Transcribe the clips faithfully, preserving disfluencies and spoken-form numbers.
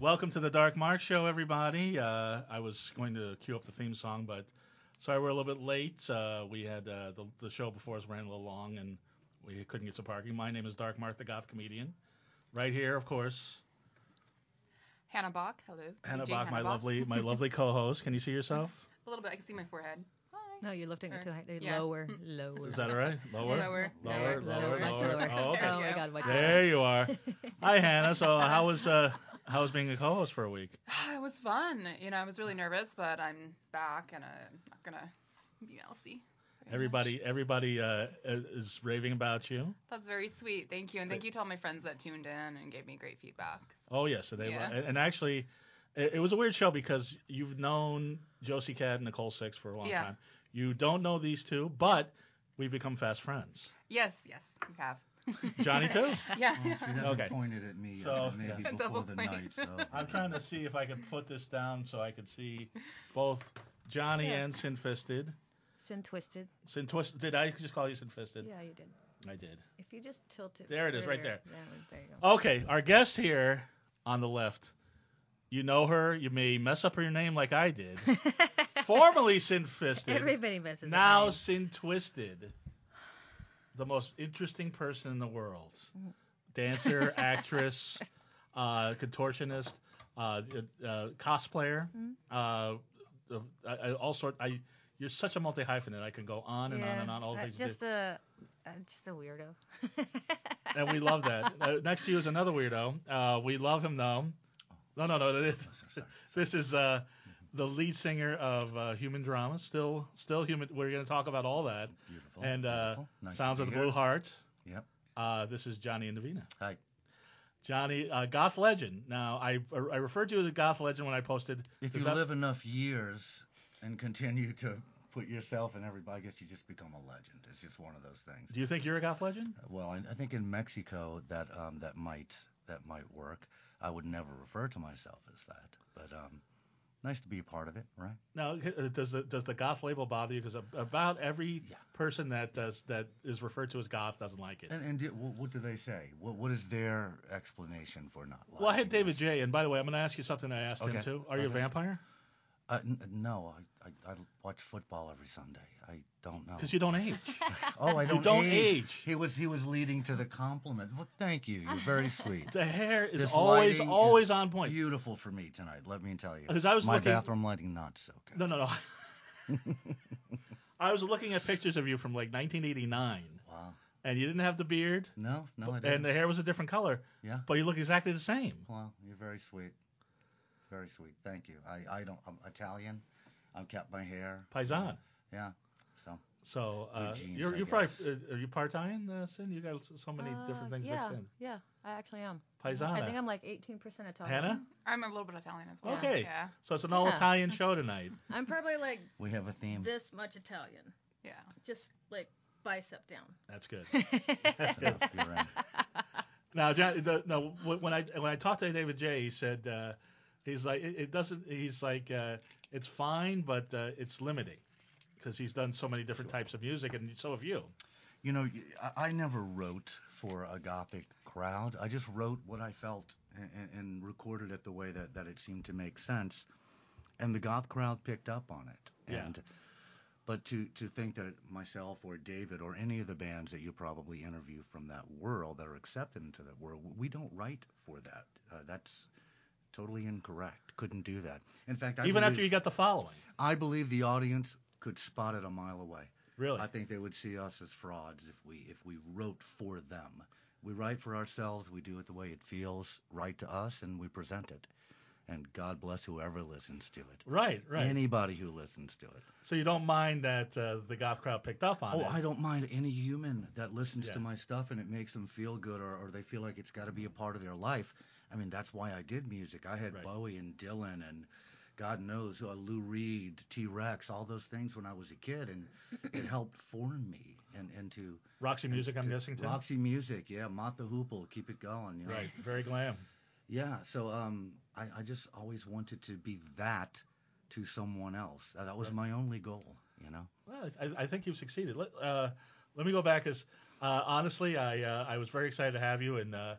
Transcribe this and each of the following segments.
Welcome to the Dark Mark Show, everybody. Uh, I was going to cue up the theme song, but sorry we're a little bit late. Uh, we had uh, the, the show before us ran a little long, and we couldn't get some parking. My name is Dark Mark, the goth comedian. Right here, of course, Hannah Bach. Hello. Hannah D J Bach, Hannah my Bach. lovely, my lovely co-host. Can you see yourself? A little bit. I can see my forehead. Hi. No, you're lifting it too high. Yeah. Lower, lower. Is that all right? Lower, Lower, lower, lower, lower, much lower. lower. Oh, okay. Oh my Yeah. God, much There you are. Hi, Hannah. So, how was uh, how was being a co-host for a week? It was fun. You know, I was really nervous, but I'm back, and I'm not gonna be mousy. very Everybody, much. everybody uh, is raving about you. That's very sweet. Thank you, and thank you to all my friends that tuned in and gave me great feedback. Oh yes, so they Yeah. and, and actually, it, it was a weird show because you've known Josie Cat and Nicole Six for a long Yeah. time. You don't know these two, but we've become fast friends. Yes, yes, we have. Johnny too. Yeah. Well, she hasn't Okay. pointed at me So, uh, maybe yeah. before Double the point. night. So I'm trying to see if I can put this down so I could see both Johnny Yeah. and Sin Fisted. Sin twisted. Sin Twisted. Did I just call you Sin Fisted? Yeah, you did. I did. If you just tilt it. There it is, right further- there. Yeah, there you go. Okay, our guest here on the left. You know her. You may mess up her name like I did. Formerly Sin Fisted. Everybody messes Now up. Sin Twisted. The most interesting person in the world. Dancer, actress, uh, contortionist, uh, uh, cosplayer, uh, uh, I, I, all sort. I you're such a multi hyphenate. I can go on and on and on. All the uh, things you just do. a, uh, just a weirdo. And we love that. Uh, next to you is another weirdo. Uh, we love him though. No, no, no. This, sorry, sorry. this is uh, the lead singer of uh, Human Drama. Still, still human. We're going to talk about all that. beautiful. And uh, beautiful. Nice Sounds to of be the Blue here. Heart. Yep. Uh, this is Johnny Indovina. Hi. Johnny, uh, goth legend. Now, I I referred to you as a goth legend when I posted. If is you that- live enough years and continue to put yourself and everybody, I guess you just become a legend. It's just one of those things. Do you think you're a goth legend? Well, I, I think in Mexico that um, that might that might work. I would never refer to myself as that, but um, nice to be a part of it, right? Now, uh, does the does the goth label bother you? Because about every Yeah. person that does that is referred to as goth doesn't like it. And and do, what, what do they say? What what is their explanation for not liking Well, I had David us? J. And by the way, I'm going to ask you something I asked him Okay. too. Are you a Okay. vampire? Uh, n- no, I, I I watch football every Sunday. I don't know. Because you don't age. Oh, I You don't, don't age. age. He was he was leading to the compliment. Well, thank you. You're very sweet. The hair is This always lighting always is on point. Beautiful for me tonight. Let me tell you. 'Cause I was My looking- bathroom lighting not so good. No, no, no. I was looking at pictures of you from like nineteen eighty-nine, Wow. and you didn't have the beard, No, no, I and didn't. the hair was a different color, Yeah. but you look exactly the same. Well, you're very sweet. Very sweet. Thank you. I I don't. I'm Italian. I've kept my hair. Paisan. Yeah. So. So uh, Good genes, you're I you're probably guess. uh, are you part-time, uh, Sin? You got so many Uh, different things yeah, mixed in. yeah, I actually am. Paisana. I think I'm like eighteen percent Italian. Hannah? I'm a little bit Italian as well. Okay. Yeah. So it's an all Yeah. Italian show tonight. I'm probably like We have a theme. this much Italian, Yeah. just like bicep down. That's good. That's enough. You're in. Now, John, the, no, when when I when I talked to David J, he said uh, he's like it, it doesn't. He's like uh, it's fine, but uh, it's limiting because he's done so many different types of music, and so have you. You know, y- I, I never wrote for a gothic crowd. I just wrote what I felt and, and recorded it the way that, that it seemed to make sense. And the goth crowd picked up on it. Yeah. And but to, to think that myself or David or any of the bands that you probably interview from that world that are accepted into that world, we don't write for that. Uh, that's totally incorrect. Couldn't do that. In fact, I Even believe, after you got the following, I believe the audience could spot it a mile away. really. I think they would see us as frauds if we if we wrote for them. We write for ourselves. We do it the way it feels right to us, and we present it. And God bless whoever listens to it. Right, right. Anybody who listens to it. So you don't mind that uh, the goth crowd picked up on Oh, it. I don't mind any human that listens Yeah. to my stuff and it makes them feel good, or, or they feel like it's got to be a part of their life. I mean, that's why I did music. I had Right. Bowie and Dylan and God knows uh, Lou Reed, T-Rex, all those things when I was a kid, and it helped form me and into Roxy Music, I'm to- guessing too. Roxy Music, yeah, Mott the Hoople, keep it going. You know? Right, very glam. Yeah, so um, I, I just always wanted to be that to someone else. Uh, that was Right. my only goal, you know. Well, I, I think you've succeeded. Let, uh, let me go back, as uh, honestly, I uh, I was very excited to have you, and uh,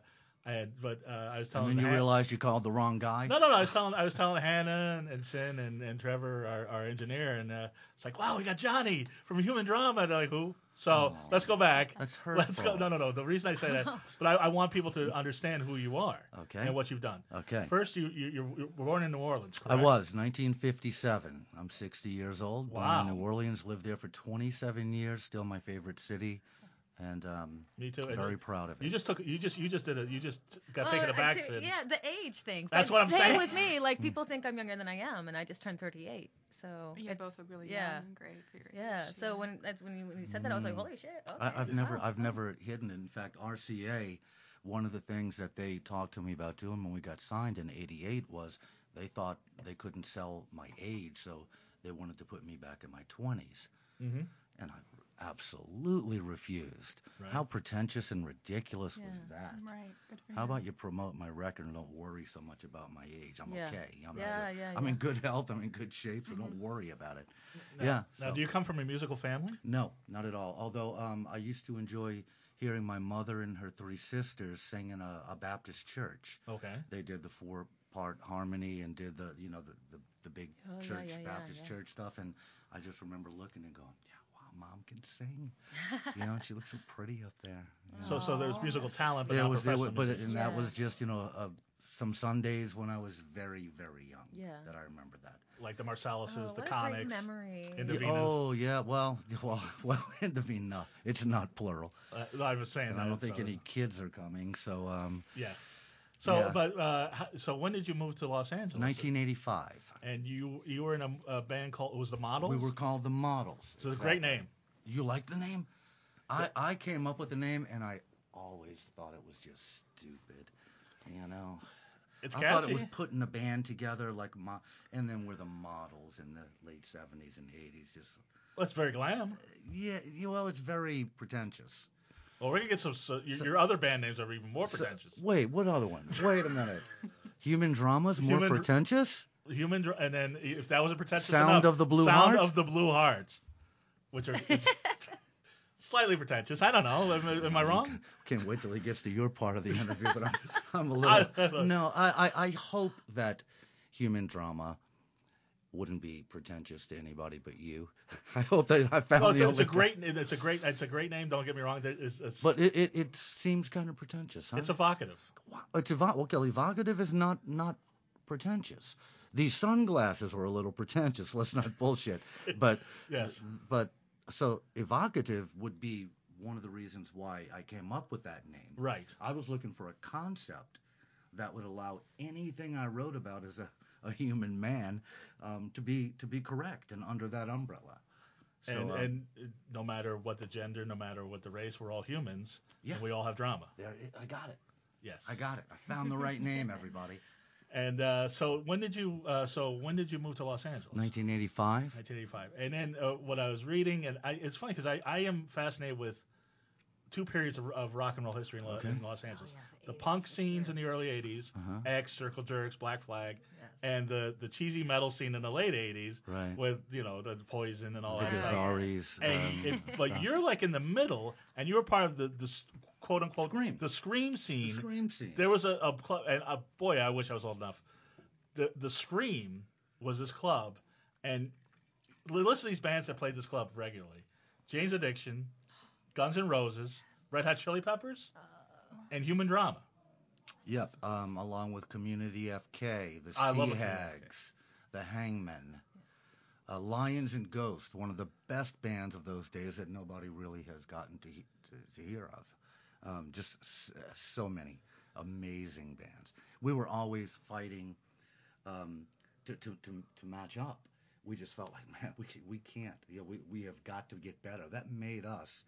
And but uh, I was And telling then you Han- realized you called the wrong guy. no, no, no. I was telling I was telling Hannah and, and Sin and, and Trevor, our, our engineer, and uh, it's like, wow, we got Johnny from Human Drama. And they're like, who? So Oh. let's go back. That's hurtful. Let's go. No, no, no. The reason I say that, but I, I want people to understand who you are Okay. and what you've done. Okay. First, you you you were born in New Orleans. I Correct? was nineteen fifty-seven. I'm sixty years old. Born Wow. in New Orleans. Lived there for twenty-seven years. Still my favorite city, and um, Me too. And very proud of it. You just took. You just. You just did it. You just got Oh, taken uh, aback. to- Sid. yeah, the age thing. That's But what I'm same saying. with me. Like people think I'm younger than I am, and I just turned thirty-eight. So You it's, both look really yeah. young and great for your Yeah. age, So when that's when you, when you said that, I was like, holy shit. Okay. I, I've never, Wow. I've never hidden it. In fact, R C A, one of the things that they talked to me about doing when we got signed in eighty-eight was they thought they couldn't sell my age, so they wanted to put me back in my twenties, Mm-hmm. and I absolutely refused. Right. How pretentious and ridiculous was Yeah. that? Right. Good for How you. about you promote my record and don't worry so much about my age? I'm Yeah. okay. I'm, Yeah, not, yeah, I'm yeah. in good health. I'm in good shape, so don't worry about it. Now, yeah. Now, so- do you come from a musical family? No, not at all. Although um, I used to enjoy hearing my mother and her three sisters sing in a, a Baptist church. Okay. They did the four-part harmony and did the, you know, the, the, the big Oh, yeah, church, yeah, yeah, Baptist yeah. church stuff. And I just remember looking and going, yeah, wow, Mom can sing. You know, and she looks so pretty up there. you know. So so there's Aw. musical talent, but There not was, there professional was, but musicians. and that Yeah. was just, you know, uh, some Sundays when I was very, very young. Yeah. That I remember that. Like the Marsalises, Oh, the what a Conics. great memory. in the Yeah, Venus. oh yeah, well, well, well, Indovina. It's not plural. Uh, I was saying And that. I don't think so- any kids are coming. So, um, Yeah. So, Yeah. but uh, h- so when did you move to Los Angeles? nineteen eighty-five. And you you were in a, a band called it was the Models. We were called the Models. It's a great Exactly. name. You like the name? I, I came up with the name, and I always thought it was just stupid. You know, It's I catchy. thought it was putting a band together like mo- and then we're the Models in the late seventies and eighties. Just Well, it's very glam. yeah, yeah, well, it's very pretentious. Well, we're gonna get some. So your, So- your other band names are even more So- pretentious. wait, what other one? Wait a minute. Human Drama's more Human Dr- pretentious? Human, Dr- and then if that wasn't pretentious Sound enough, of the Blue Sound Hearts? of the Blue Hearts, which are which, slightly pretentious. I don't know. Am, I- am I wrong? Can't wait till he gets to your part of the interview, but I'm, I'm a little. no, I, I, I hope that Human Drama wouldn't be pretentious to anybody but you. I hope that I found Well, it's, the a, it's a only- great. It's a great. It's a great name. Don't get me wrong. There is- It's, But it, it, it seems kind of pretentious, huh? it's evocative. Wow, It's evo- well, evocative is not not pretentious. These sunglasses were a little pretentious. Let's not bullshit. But Yes. but so evocative would be one of the reasons why I came up with that name. Right. I was looking for a concept that would allow anything I wrote about as a, a human man um, to be to be correct and under that umbrella. So, and, um, and uh, no matter what the gender, no matter what the race, we're all humans. Yeah. And we all have drama. there, I got it. Yes. I got it. I found the right name, everybody. And uh, so when did you? Uh, so when did you move to Los Angeles? nineteen eighty-five. nineteen eighty-five. And then uh, what I was reading, and I, it's funny because I, I am fascinated with two periods of, of rock and roll history in, Lo- Okay. in Los Angeles. yeah, the eighties punk for scenes sure. in the early eighties, Uh-huh. X, Circle Jerks, Black Flag, Yes. and the, the cheesy metal scene in the late eighties Right. with, you know, the Poison and all The that Yeah. stuff. Gazaris. And um, it, but stuff. you're like in the middle, and you were part of the, the s- quote unquote Scream. the scream the scene. Scream scene. There was a, a club, and uh, boy, I wish I was old enough. The the Scream was this club, and li- listen to these bands that played this club regularly: Jane's Addiction, Guns N' Roses, Red Hot Chili Peppers, and Human Drama. Yep. Um, along with Community F K, the I Sea love a Community F K. Hags, the Hangmen, uh, Lions and Ghost, one of the best bands of those days that nobody really has gotten to he- to, to hear of. Um, just s- uh, so many amazing bands. We were always fighting um, to, to, to, to match up. We just felt like, man, we ca- we can't. You know, we we have got to get better. That made us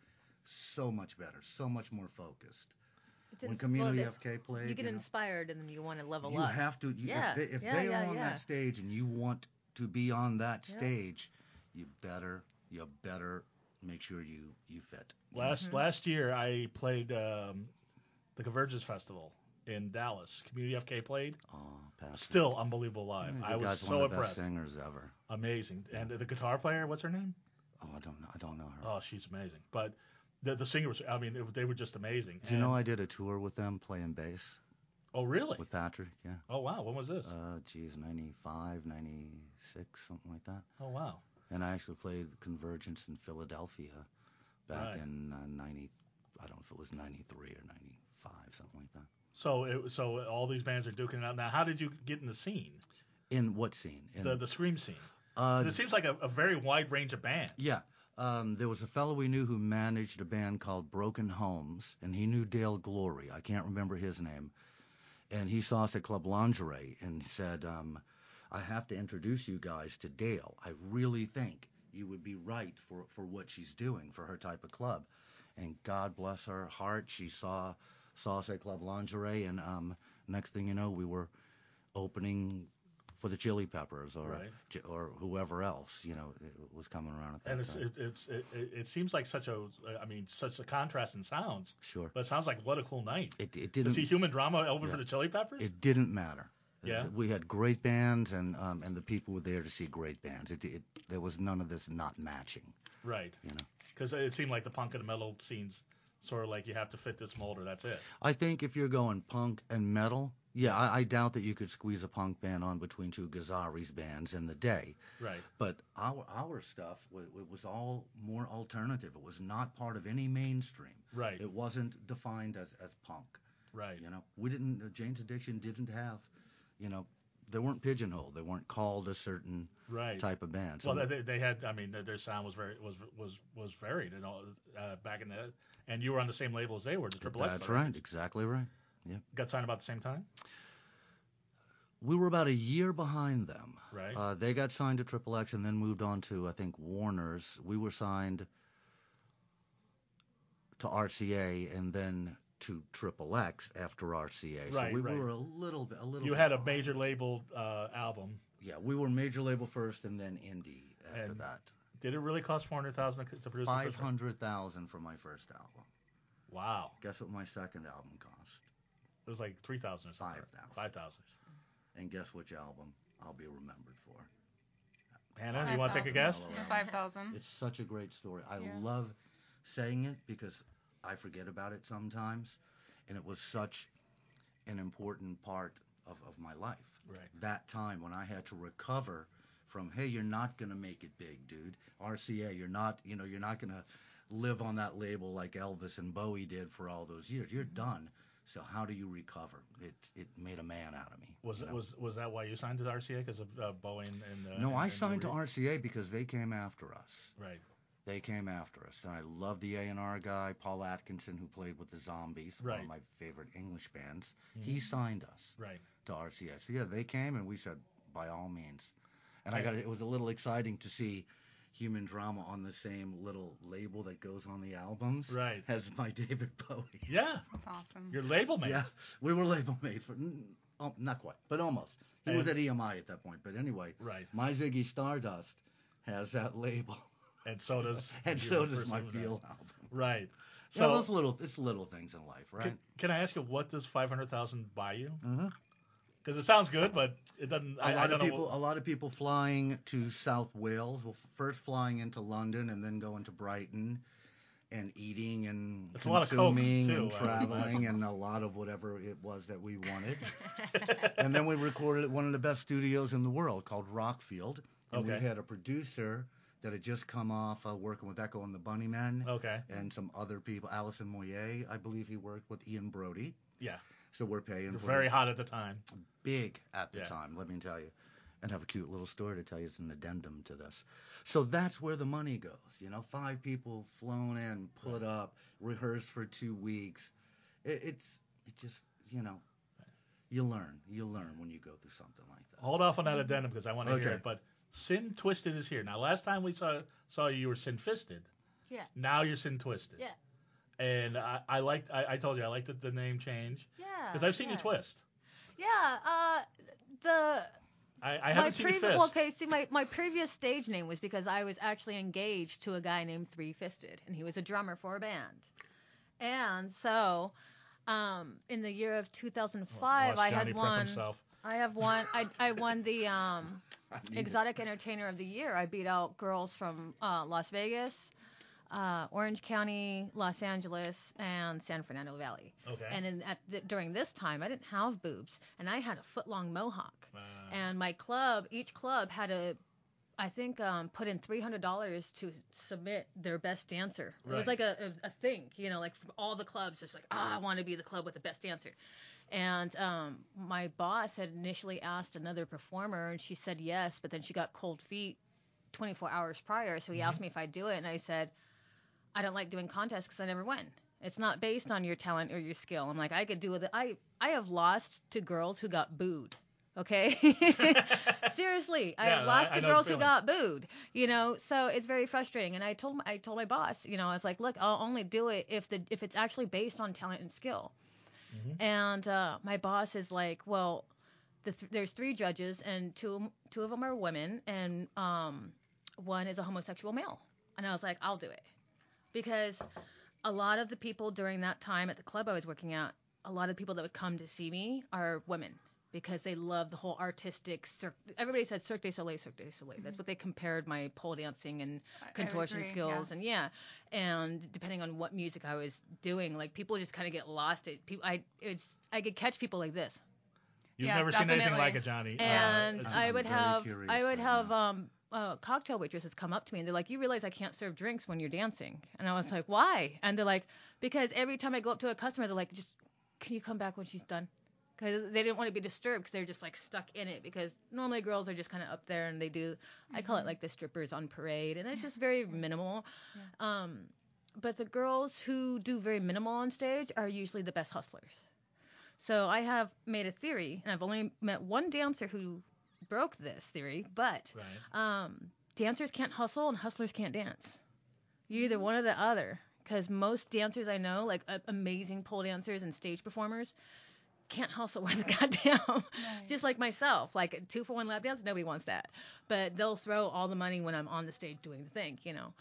so much better, so much more focused. It's When ins- Community well, F K played, you get you know, inspired and then you want to level you up. have to. You, Yeah, If they, if yeah, they yeah, are on yeah. that stage and you want to be on that Yeah. stage, you better you better make sure you you fit. Last Mm-hmm. last year, I played um, the Convergence Festival in Dallas. Community F K played. Oh, Patrick. Still unbelievable live. Yeah, I the was guy's so one of the impressed. best singers ever. Amazing. And the guitar player, what's her name? Oh, I don't know. I don't know her. Oh, she's amazing. But the the singers, I mean, it, they were just amazing. Do you know And I did a tour with them playing bass? Oh, really? with Patrick. Yeah. Oh, wow. When was this? Uh, geez, ninety-five, ninety-six, something like that. Oh, wow. And I actually played Convergence in Philadelphia back Right. in uh, ninety. I don't know if it was ninety-three or ninety-five, something like that. So, it, so all these bands are duking it out. Now, how did you get in the scene? In what scene? In, The the scream scene. uh, 'Cause it seems like a, a very wide range of bands. Yeah. Um, there was a fellow we knew who managed a band called Broken Homes, and he knew Dale Glory. I can't remember his name. And he saw us at Club Lingerie and said, um, I have to introduce you guys to Dale. I really think you would be right for, for what she's doing for her type of club. And God bless her heart, she saw, saw us at Club Lingerie, and um, next thing you know, we were opening for the Chili Peppers or Right. J- or whoever else, you know, it was coming around at that And it's, time. it, it's it, it, it seems like such a I mean such a contrast in sounds, Sure. but it sounds like what a cool night. It, it To didn't. see Human Drama open Yeah. for the Chili Peppers. It didn't matter. Yeah. We had great bands, and um, and the people were there to see great bands. It, it there was none of this not matching. Right. You know. Because it seemed like the punk and the metal scenes sort of like you have to fit this mold or that's it. I think if you're going punk and metal, yeah, I, I doubt that you could squeeze a punk band on between two Gazzarri's bands in the day. Right. But our our stuff was, it was all more alternative. It was not part of any mainstream. Right. It wasn't defined as as punk. Right. You know, we didn't. Uh, Jane's Addiction didn't have, you know, they weren't pigeonholed. They weren't called a certain Right. type of band. Well, So- they, they had. I mean, their- their sound was very was was was varied and all uh, back in the. And you were on the same label as they were, the Triple X. That's right, exactly right. Got signed about the same time. We were about a year behind them. Right. Uh, they got signed to Triple X and then moved on to, I think, Warner's. We were signed to R C A and then to Triple X after R C A. Right, so we right. were a little bit, a little. You bit had a behind. major label uh, album. Yeah, we were major label first and then indie after And that. Did it really cost four hundred thousand to produce? the Five first one? hundred thousand for my first album. Wow. Guess what my second album cost? It was like three thousand or something. Five thousand. Five thousand. And guess which album I'll be remembered for? Hannah, you want to take a guess? Mellow The Album. five thousand. It's such a great story. I Yeah. love saying it because I forget about it sometimes, and it was such an important part of, of my life. Right. That time when I had to recover from, hey, you're not gonna make it big, dude. R C A, you're not, you know, you're not gonna live on that label like Elvis and Bowie did for all those years. You're done. So how do you recover? It it made a man out of me. Was you it know? was was that why you signed to R C A because of uh, Bowie and? and uh, No, and, I and signed to Lou Reed? R C A because they came after us. Right. They came after us. And I love the A and R guy, Paul Atkinson, who played with the Zombies, one Right. of my favorite English bands. Mhm. He signed us Right. to R C A. So yeah, they came and we said, by all means. And I Right. got it was a little exciting to see Human Drama on the same little label that goes on the albums Right. as my David Bowie. Yeah. That's awesome. Your label mates. Yeah, we were label mates for mm, oh, not quite, but almost. He was And- at E M I at that point. But anyway, Right. my Ziggy Stardust has that label. And so does. And your so does first my Human Feel Drama. album. Right. So So those little, it's little things in life, right? can, can I ask you what does five hundred thousand buy you? uh-huh. Because it sounds good, but it doesn't. A I, I lot don't of people, know. a lot of people flying to South Wales. Well, f- first flying into London and then going to Brighton, and eating and It's a lot of coke, consuming too, and uh, traveling and a lot of whatever it was that we wanted. And then we recorded at one of the best studios in the world called Rockfield. And Okay. we had a producer that had just come off uh, working with Echo and the Bunnymen Okay. and some other people. Alison Moyer, I believe he worked with Ian Brody. Yeah. So we're paying You're for very the hot at the time. big at the Yeah. time, let me tell you. And have a cute little story to tell you. It's an addendum to this. So that's where the money goes. You know, five people flown in, put up, rehearsed for two weeks. It, it's it just, you know, you learn. You learn when you go through something like that. Hold off on that addendum because I want to hear Okay. it. But Sin Twisted is here. Now, last time we saw saw you, you were Sin Fisted. Yeah. Now you're Sin Twisted. Yeah. And I, I liked. I, I told you I liked the, the name change Yeah. because I've seen yeah. you twist. Yeah. Uh, the I, I my haven't seen you previ- fist. well, okay, see, my, my previous stage name was because I was actually engaged to a guy named Three Fisted, and he was a drummer for a band. And so, um, in the year of two thousand five, Watch I Johnny had prep won. himself. I have won. I I won the um, I need it. Exotic Entertainer of the Year. I beat out girls from uh, Las Vegas, uh, Orange County, Los Angeles, and San Fernando Valley. Okay. And in, at the, during this time, I didn't have boobs, and I had a foot-long mohawk. Uh, And my club, each club had a, I think, um, put in three hundred dollars to submit their best dancer. It Right. was like a, a, a thing, you know, like from all the clubs, just like, ah, I want to be the club with the best dancer. And um, my boss had initially asked another performer, and she said yes, but then she got cold feet twenty-four hours prior, so he Mhm. asked me if I'd do it, and I said, I don't like doing contests because I never win. It's not based on your talent or your skill. I'm like, I could do it. I, I have lost to girls who got booed. Okay. Seriously, I Yeah, have lost I- I to know the girls who feeling. got booed. You know, so it's very frustrating. And I told my, I told my boss, you know, I was like, look, I'll only do it if the if it's actually based on talent and skill. Mhm. And uh, my boss is like, well, the th- there's three judges, and two two of them are women, and um, one is a homosexual male. And I was like, I'll do it, because a lot of the people during that time at the club I was working at, a lot of people that would come to see me are women, because they love the whole artistic cir- everybody said Cirque du Soleil, Cirque du Soleil. That's what they compared my pole dancing and I- I would contortion agree, skills yeah. and yeah. And depending on what music I was doing, like people just kind of get lost. It people I it's I could catch people like this. You've Yeah, never seen anything definitely. like it, Johnny. Uh, And it's- I I'm would very have curious I would right have now. um uh, cocktail waitresses come up to me and they're like, you realize I can't serve drinks when you're dancing? And I was like, why? And they're like, because every time I go up to a customer, they're like, just can you come back when she's done? Because they didn't want to be disturbed, because they're just like stuck in it, because normally girls are just kind of up there and they do, I call it like the strippers on parade, and it's just very minimal. Um, but the girls who do very minimal on stage are usually the best hustlers. So I have made a theory, and I've only met one dancer who broke this theory, but Right. um, dancers can't hustle and hustlers can't dance. You're either one or the other, because most dancers I know, like uh, amazing pole dancers and stage performers, can't hustle with goddamn. Right. Just like myself, like a two for one lap dance, nobody wants that. But they'll throw all the money when I'm on the stage doing the thing, you know.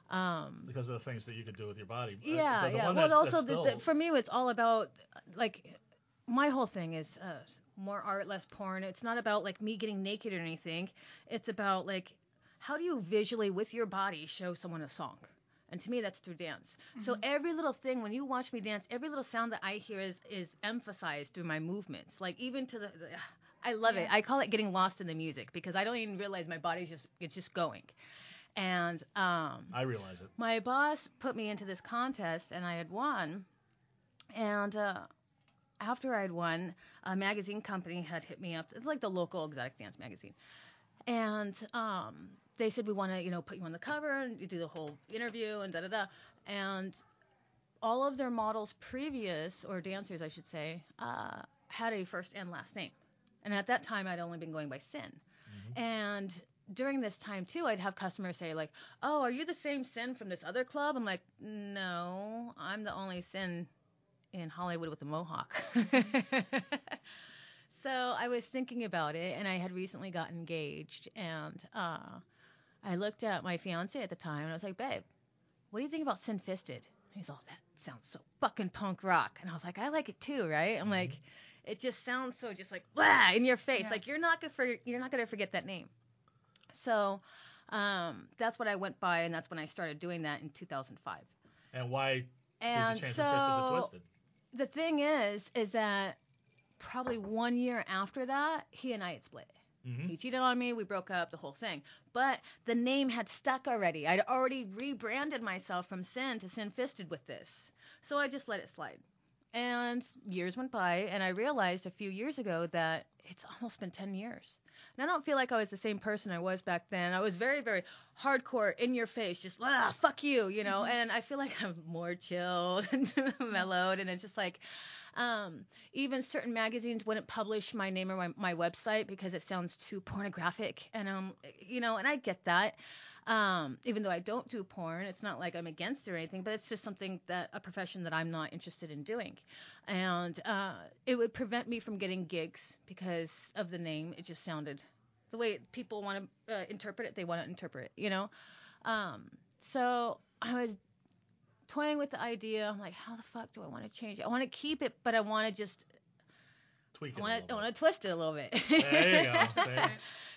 Um, Because of the things that you could do with your body. Uh, yeah, the, the yeah. one Well, that's, also that's the, still, the, for me, it's all about like my whole thing is uh, more art, less porn. It's not about like me getting naked or anything. It's about like how do you visually with your body show someone a song. And to me, that's through dance. So every little thing, when you watch me dance, every little sound that I hear is is emphasized through my movements. Like even to the, the I love it. Yeah. I call it getting lost in the music, because I don't even realize my body's just it's just going. And um, I realize it. my boss put me into this contest, and I had won. And uh, after I'd won, a magazine company had hit me up. It's like the local exotic dance magazine. And um, they said, we want to, you know, put you on the cover and you do the whole interview and da da da. And all of their models previous, or dancers, I should say, uh, had a first and last name. And at that time, I'd only been going by Sin. Mm-hmm. And during this time, too, I'd have customers say, like, oh, are you the same Sin from this other club? I'm like, no, I'm the only Sin in Hollywood with a mohawk. So I was thinking about it, and I had recently gotten engaged, and uh, I looked at my fiance at the time, and I was like, babe, what do you think about Sin Fisted? He's all, that sounds so fucking punk rock. And I was like, I like it too, right? I'm like, it just sounds so just like, blah, in your face. Yeah. Like, you're not gonna for, you're not gonna forget that name. So um, that's what I went by, and that's when I started doing that in two thousand five. And why And did you change so from Fisted to Twisted? the thing is, is that probably one year after that, he and I had split. Mm-hmm. He cheated on me. We broke up, the whole thing. But the name had stuck already. I'd already rebranded myself from Sin to Sin Fisted with this. So I just let it slide. And years went by, and I realized a few years ago that it's almost been ten years. And I don't feel like I was the same person I was back then. I was very, very hardcore, in your face, just, ah, fuck you, you know. Mm-hmm. And I feel like I'm more chilled and mellowed, and it's just like, Um, even certain magazines wouldn't publish my name or my, my website because it sounds too pornographic. And, um, you know, and I get that. Um, even though I don't do porn, it's not like I'm against it or anything, but it's just something that a profession that I'm not interested in doing. And uh, it would prevent me from getting gigs because of the name. It just sounded the way people want to uh, interpret it. They want to interpret it, you know? Um, so I was toying with the idea. I'm like, how the fuck do I want to change it? I want to keep it, but I want to just, Tweak it I a want little to, I bit. want to twist it a little bit. There you go. See?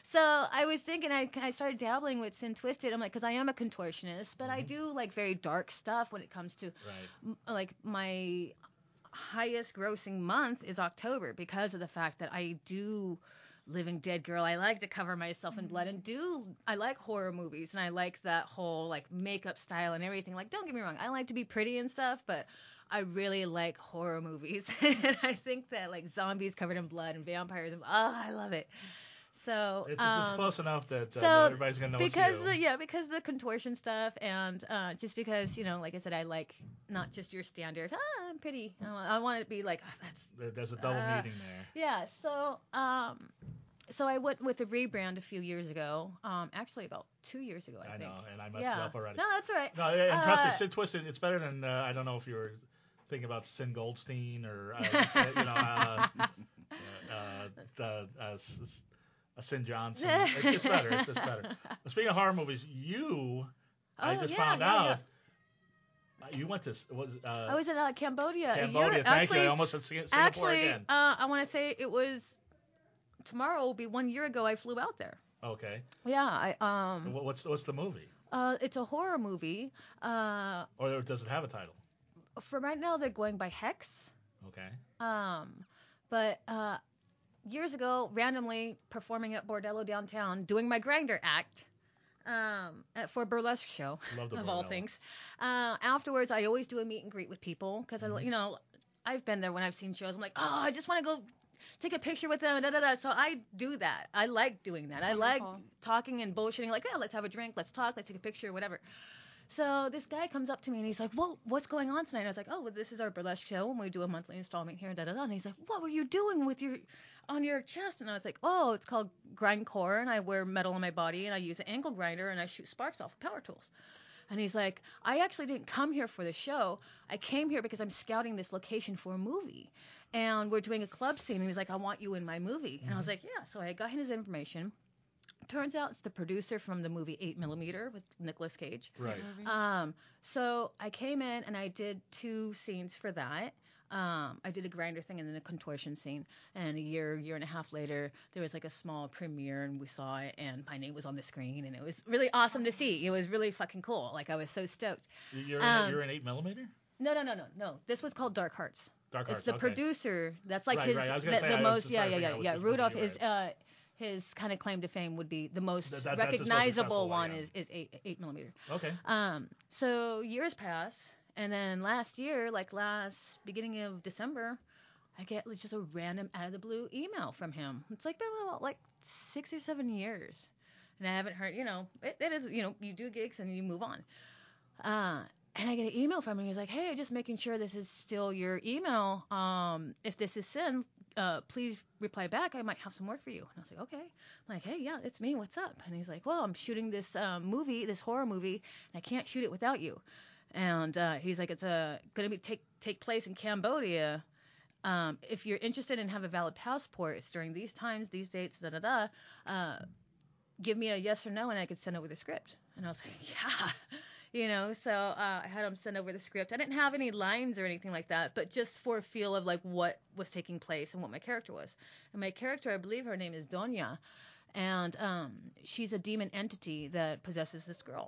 So I was thinking, I, I started dabbling with Sin Twisted. I'm like, because I am a contortionist, but I Mhm. do like very dark stuff when it comes to Right. m- like my highest grossing month is October because of the fact that I do Living Dead girl. I like to cover myself in blood and do I like horror movies and I like that whole like makeup style and everything. Like don't get me wrong, I like to be pretty and stuff, but I really like horror movies. And I think that like zombies covered in blood and vampires and oh, I love it. So It's, it's, um, it's close enough that uh, so everybody's gonna know because it's you. the yeah because the contortion stuff and uh, just because you know like I said I like not just your standard ah I'm pretty I, I want it to be like oh, that's There- There's a double uh, meaning there. yeah so um so I went with a rebrand a few years ago um actually about two years ago I, I think know, and I messed yeah it up already. no that's all right No, and and trust me, Uh, Sid Twisted, it's better than uh, I don't know if you were thinking about Sin Goldstein or uh, you know uh, uh, uh, uh, S- S- uh, Sin Johnson. It's just better. It's just better. Speaking of horror movies, you I Oh, just yeah, found yeah, out uh, you went to s- was uh, I was in uh, Cambodia a year Cambodia. Thank actually you. I almost said Sing- Singapore actually again. uh, I want to say it was tomorrow will be one year ago I flew out there. Okay. Yeah, I um Wh- What's what's the movie? uh it's a horror movie. Uh Or does it have a title? for right now they're going by Hex. Okay. Um but uh years ago randomly performing at Bordello downtown doing my grinder act um at, for a burlesque show Love the of all Bordello. things. Uh afterwards I always do a meet and greet with people cuz Mhm. I you know I've been there when I've seen shows. I'm like, "Oh, I just want to go take a picture with them." Da, da, da. So I do that. I like doing that. That's I like wonderful. talking and bullshitting. Like, yeah, let's have a drink. Let's talk. Let's take a picture. Whatever. So this guy comes up to me and he's like, "Well, what's going on tonight?" And I was like, "Oh, well, this is our burlesque show and we do a monthly installment here." Da da da. And he's like, "What were you doing with your on your chest?" And I was like, "Oh, it's called grindcore and I wear metal on my body and I use an angle grinder and I shoot sparks off of power tools." And he's like, "I actually didn't come here for the show. I came here because I'm scouting this location for a movie. And we're doing a club scene." And he's like, "I want you in my movie." And I was like, "Yeah." So I got his information. Turns out it's the producer from the movie eight millimeter with Nicolas Cage. Right. Um, so I came in and I did two scenes for that. Um, I did a grinder thing and then a contortion scene. And a year, year and a half later, there was like a small premiere and we saw it and my name was on the screen and it was really awesome to see. It was really fucking cool. Like I was so stoked. You're in, Um, you're in eight millimeter. No, no, no, no, no. This was called Dark Hearts. Dark Hearts. It's the okay. producer. That's like Right, his right. I was the, gonna say, the I was most just yeah trying to yeah figure yeah out yeah. which Rudolph movie you is uh his kind of claim to fame would be the most That- that- that's his most recognizable successful one, one yeah. is is eight eight millimeter. Okay. Um, so years pass, and then last year, like last beginning of December, I get like, just a random out of the blue email from him. It's like been about like six or seven years, and I haven't heard. You know, it, it is. You know, you do gigs and you move on. Uh, and I get an email from him. He's like, "Hey, just making sure this is still your email. Um, if this is Sin, uh, please reply back. I might have some work for you." And I was like, "Okay." I'm like, "Hey, yeah, it's me. What's up?" And he's like, "Well, I'm shooting this um, movie, this horror movie, and I can't shoot it without you." And uh, he's like, "It's uh, going to be take take place in Cambodia. Um, if you're interested and have a valid passport, it's during these times, these dates, da da da. Uh, give me a yes or no, and I could send over the script." And I was like, "Yeah." You know, so uh, I had him send over the script. I didn't have any lines or anything like that, but just for a feel of like what was taking place and what my character was. And my character, I believe her name is Donya, and um, she's a demon entity that possesses this girl.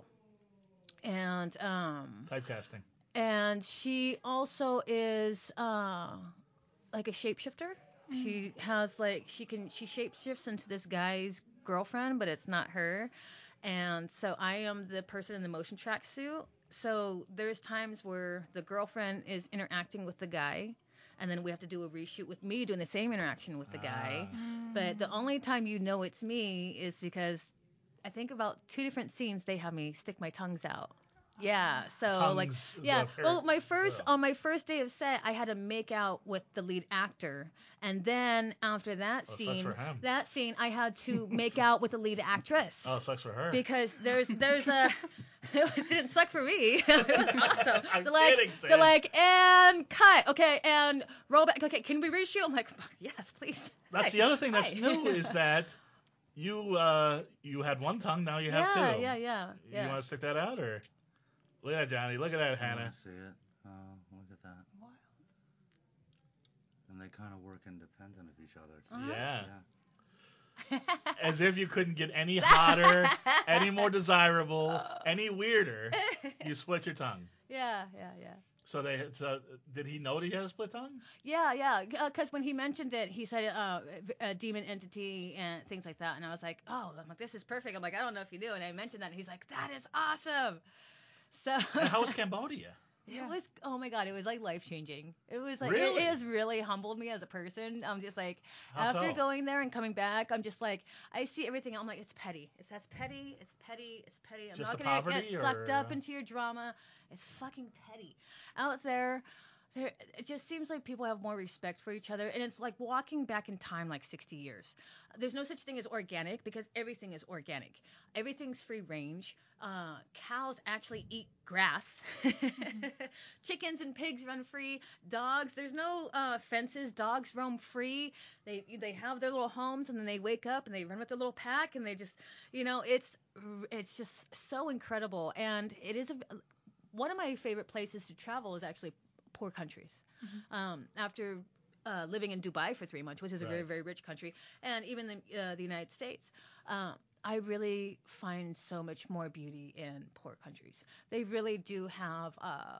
And um, Typecasting. and she also is uh, like a shapeshifter. She has like she can she shapeshifts into this guy's girlfriend, but it's not her. And so I am the person in the motion track suit. So there's times where the girlfriend is interacting with the guy, and then we have to do a reshoot with me doing the same interaction with the guy. Ah. But the only time you know it's me is because I think about two different scenes they have me stick my tongues out. Yeah, so like Tongues is yeah. a par- Well, my first Ugh. on my first day of set, I had to make out with the lead actor, and then after that Oh, sucks scene, for him. that scene, I had to make out with the lead actress. Oh, sucks for her. Because there's there's a it didn't suck for me. It was awesome. I'm they're like kidding, they're Sam. like and cut. Okay, and roll back. Okay, can we reshoot? I'm like, yes, please. That's Hi. the other thing that's Hi. new is that you uh you had one tongue, now you have yeah, two. yeah, yeah, You yeah. want to stick that out or? Look at that, Johnny. Look at that, I Hannah. wanna see it. Uh, look at that. Wild. And they kind of work independent of each other. It's Uh-huh. Yeah. yeah. As if you couldn't get any hotter, any more desirable, any weirder. You split your tongue. Yeah, yeah, yeah. So they. So did he know that he had a split tongue? Yeah, yeah. Because when he mentioned it, he said uh, a demon entity and things like that, and I was like, oh, I'm like, this is perfect. I'm like, I don't know if you knew, and I mentioned that, and he's like, that is awesome. So. And how was Cambodia? It was, oh my God, it was like life changing. It was like, Really? it, it has really humbled me as a person. I'm just like, How after so? going there and coming back, I'm just like, I see everything. I'm like, it's petty. It's that's petty. It's petty. It's petty. I'm Just not the going to poverty, get sucked or, up uh, into your drama. It's fucking petty. Out there, there, it just seems like people have more respect for each other. And it's like walking back in time like sixty years. There's no such thing as organic because everything is organic. Everything's free range. Uh, cows actually eat grass. Chickens and pigs run free. Dogs, there's no uh, fences. Dogs roam free. They they have their little homes, and then they wake up and they run with their little pack, and they just, you know, it's it's just so incredible. And it is a, one of my favorite places to travel is actually poor countries. Mm-hmm. Um, after uh, living in Dubai for three months, which is a Right. very, very rich country, and even the, uh, the United States, um, I really find so much more beauty in poor countries. They really do have uh,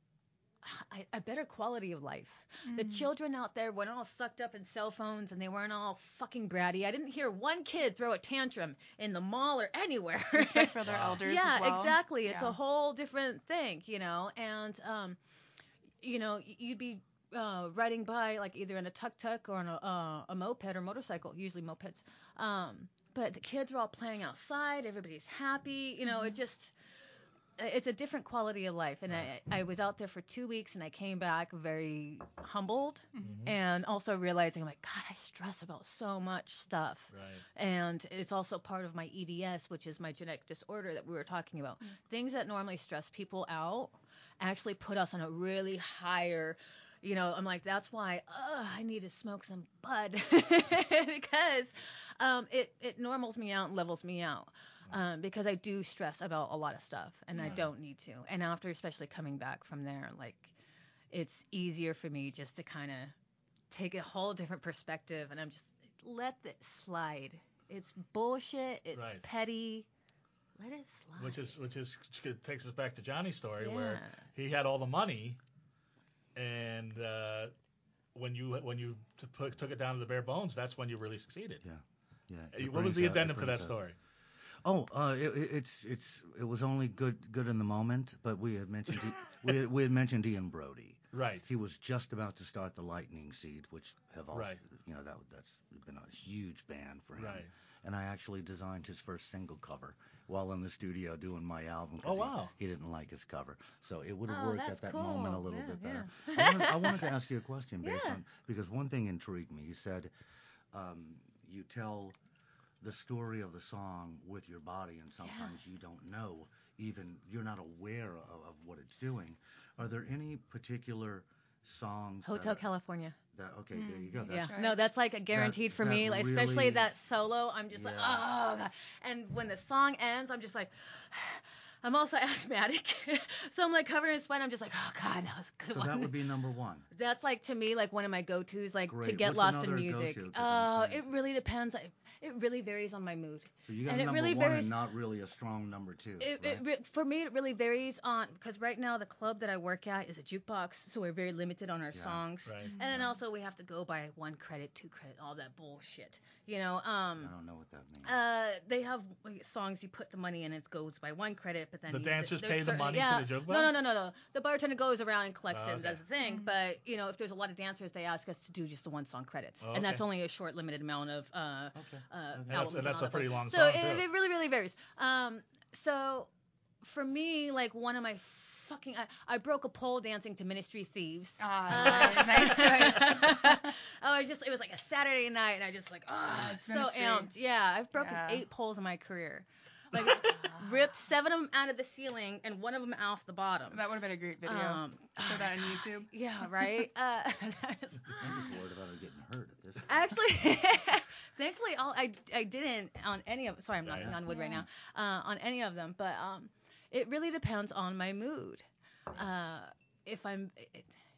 a, a better quality of life. Mm. The children out there weren't all sucked up in cell phones, and they weren't all fucking bratty. I didn't hear one kid throw a tantrum in the mall or anywhere. Respect for their Wow. elders Yeah, as well. exactly. It's Yeah. a whole different thing, you know. And um, you know, y- you'd be uh, riding by like either in a tuk-tuk or on a, uh, a moped or motorcycle, usually mopeds. Um, but the kids are all playing outside. Everybody's happy. You know, it just it's a different quality of life. And I, I was out there for two weeks, and I came back very humbled, Mhm. and also realizing like, God, I stress about so much stuff. Right. And it's also part of my E D S, which is my genetic disorder that we were talking about. Things that normally stress people out actually put us on a really higher, you know, I'm like, that's why uh, I need to smoke some bud because um, it, it normals me out and levels me out. Um, because I do stress about a lot of stuff, and I Right. don't need to. And after especially coming back from there, like, it's easier for me just to kind of take a whole different perspective, and I'm just, let it slide. It's bullshit. It's Right. petty. Let it slide. Which is which is which takes us back to Johnny's story Yeah. where he had all the money, and uh, when you when you t- put, took it down to the bare bones, that's when you really succeeded. Yeah. Yeah. Uh, it What was brings the out- it addendum to brings that out- story? Oh, uh, it, it- it's it's it was only good good in the moment, but we had mentioned I- we had, we had mentioned Ian Brody. Right. He was just about to start the Lightning Seed, which have all Right. you know that that's been a huge band for him. Right. And I actually designed his first single cover while in the studio doing my album. 'cause Oh, he- wow. He, didn't like his cover, so it would have Oh, worked that's at that cool. moment a little Yeah, bit better. yeah. I, wanted, I wanted to ask you a question based Yeah. on because one thing intrigued me. You said um, you tell the story of the song with your body, and sometimes you don't know, even you're not aware of, of what it's doing. Are there any particular songs? Hotel that, are- California. that okay, there you go. Yeah, That's, right. no, that's like a guaranteed for that me, like, really- especially that solo. I'm just like, Yeah. oh God. And when the song ends, I'm just like, I'm also asthmatic, so I'm like covered in sweat. I'm just like, oh God, that was a good So one. that would be number one. That's like to me like one of my go-tos, like to Great. get What's lost in another music. go-to? 'Cause I'm Uh, trying it to- really depends. I, it really varies on my mood. So you got and a it number really one varies- and not really a strong number two. It, right? it, re- for me, it really varies on because right now the club that I work at is a jukebox, so we're very limited on our Yeah. songs. Right. And then also we have to go by one credit, two credit, all that bullshit. You know, um, I don't know what that means. uh, they have like, songs you put the money in, it goes by one credit, but then The you, dancers there's pay the certain- money to yeah. the jukebox? No, no, no, no, no. The bartender goes around and collects Oh, it and okay. does the thing. Mhm. But you know, if there's a lot of dancers, they ask us to do just the one song credits, Oh, and that's okay. only a short, limited amount of uh, okay. uh, And that's- albums and that's all a that pretty fun. long so song, it, too. it really, really varies. Um, so for me, like one of my fucking, I, I broke a pole dancing to Ministry Thieves. Ah, nice, nice. Oh, I just it was like a Saturday night, and I just like, oh, it's so Ministry. amped. Yeah, I've broken Yeah. eight poles in my career. Like ripped seven of them out of the ceiling and one of them off the bottom. That would have been a great video. Um, Put that on YouTube. yeah, right. Uh, I just- I'm just worried about her getting hurt at this. Actually, thankfully, all, I I didn't on any of. Sorry, I'm Yeah, knocking yeah. on wood right Yeah. now. Uh, on any of them, but um, it really depends on my mood. Uh, if I'm, it, it,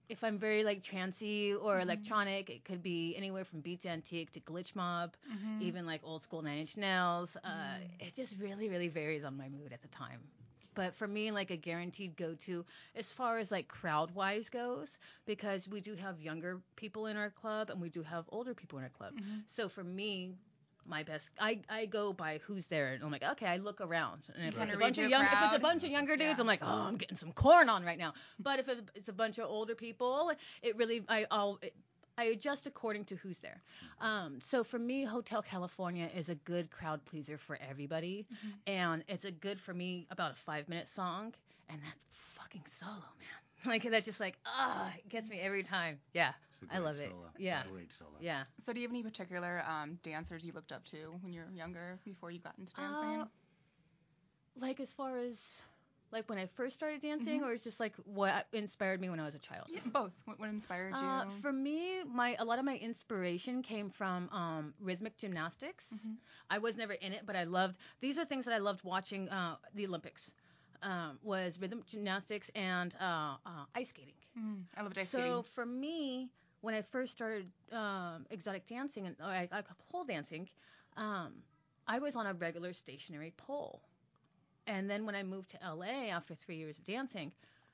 if I'm very like trancey or Mhm. electronic, it could be anywhere from Beats Antique to Glitch Mob, Mhm. even like old school Nine Inch Nails. Uh, Mm. it just really, really varies on my mood at the time. But for me, like a guaranteed go-to as far as like crowd-wise goes, because we do have younger people in our club and we do have older people in our club. Mhm. So for me, my best, I, I go by who's there, and I'm like, okay, I look around, and if Kinda it's a read bunch of your young, if it's a crowd. bunch of younger dudes, Yeah. I'm like, oh, I'm getting some corn on right now. But if it, it's a bunch of older people, it really, I, I'll. It, I adjust according to who's there. Um, so for me, Hotel California is a good crowd pleaser for everybody, Mhm. and it's a good for me about a five minute song, and that fucking solo, man, like that just like ah, it gets me every time. Yeah, It's a I great love it. solo. Yeah. Great solo. yeah. So do you have any particular um, dancers you looked up to when you were younger before you got into dancing? Uh, like as far as like when I first started dancing, Mhm. or it's just like what inspired me when I was a child. Yeah, both. What, what inspired you? Uh, for me, my a lot of my inspiration came from um, rhythmic gymnastics. Mhm. I was never in it, but I loved. These are things that I loved watching uh, the Olympics. Um, was rhythm gymnastics and uh, uh, ice skating. Mhm. I loved ice So skating. for me, when I first started um, exotic dancing and uh, I, I pole dancing, um, I was on a regular stationary pole. And then when I moved to L A after three years of dancing,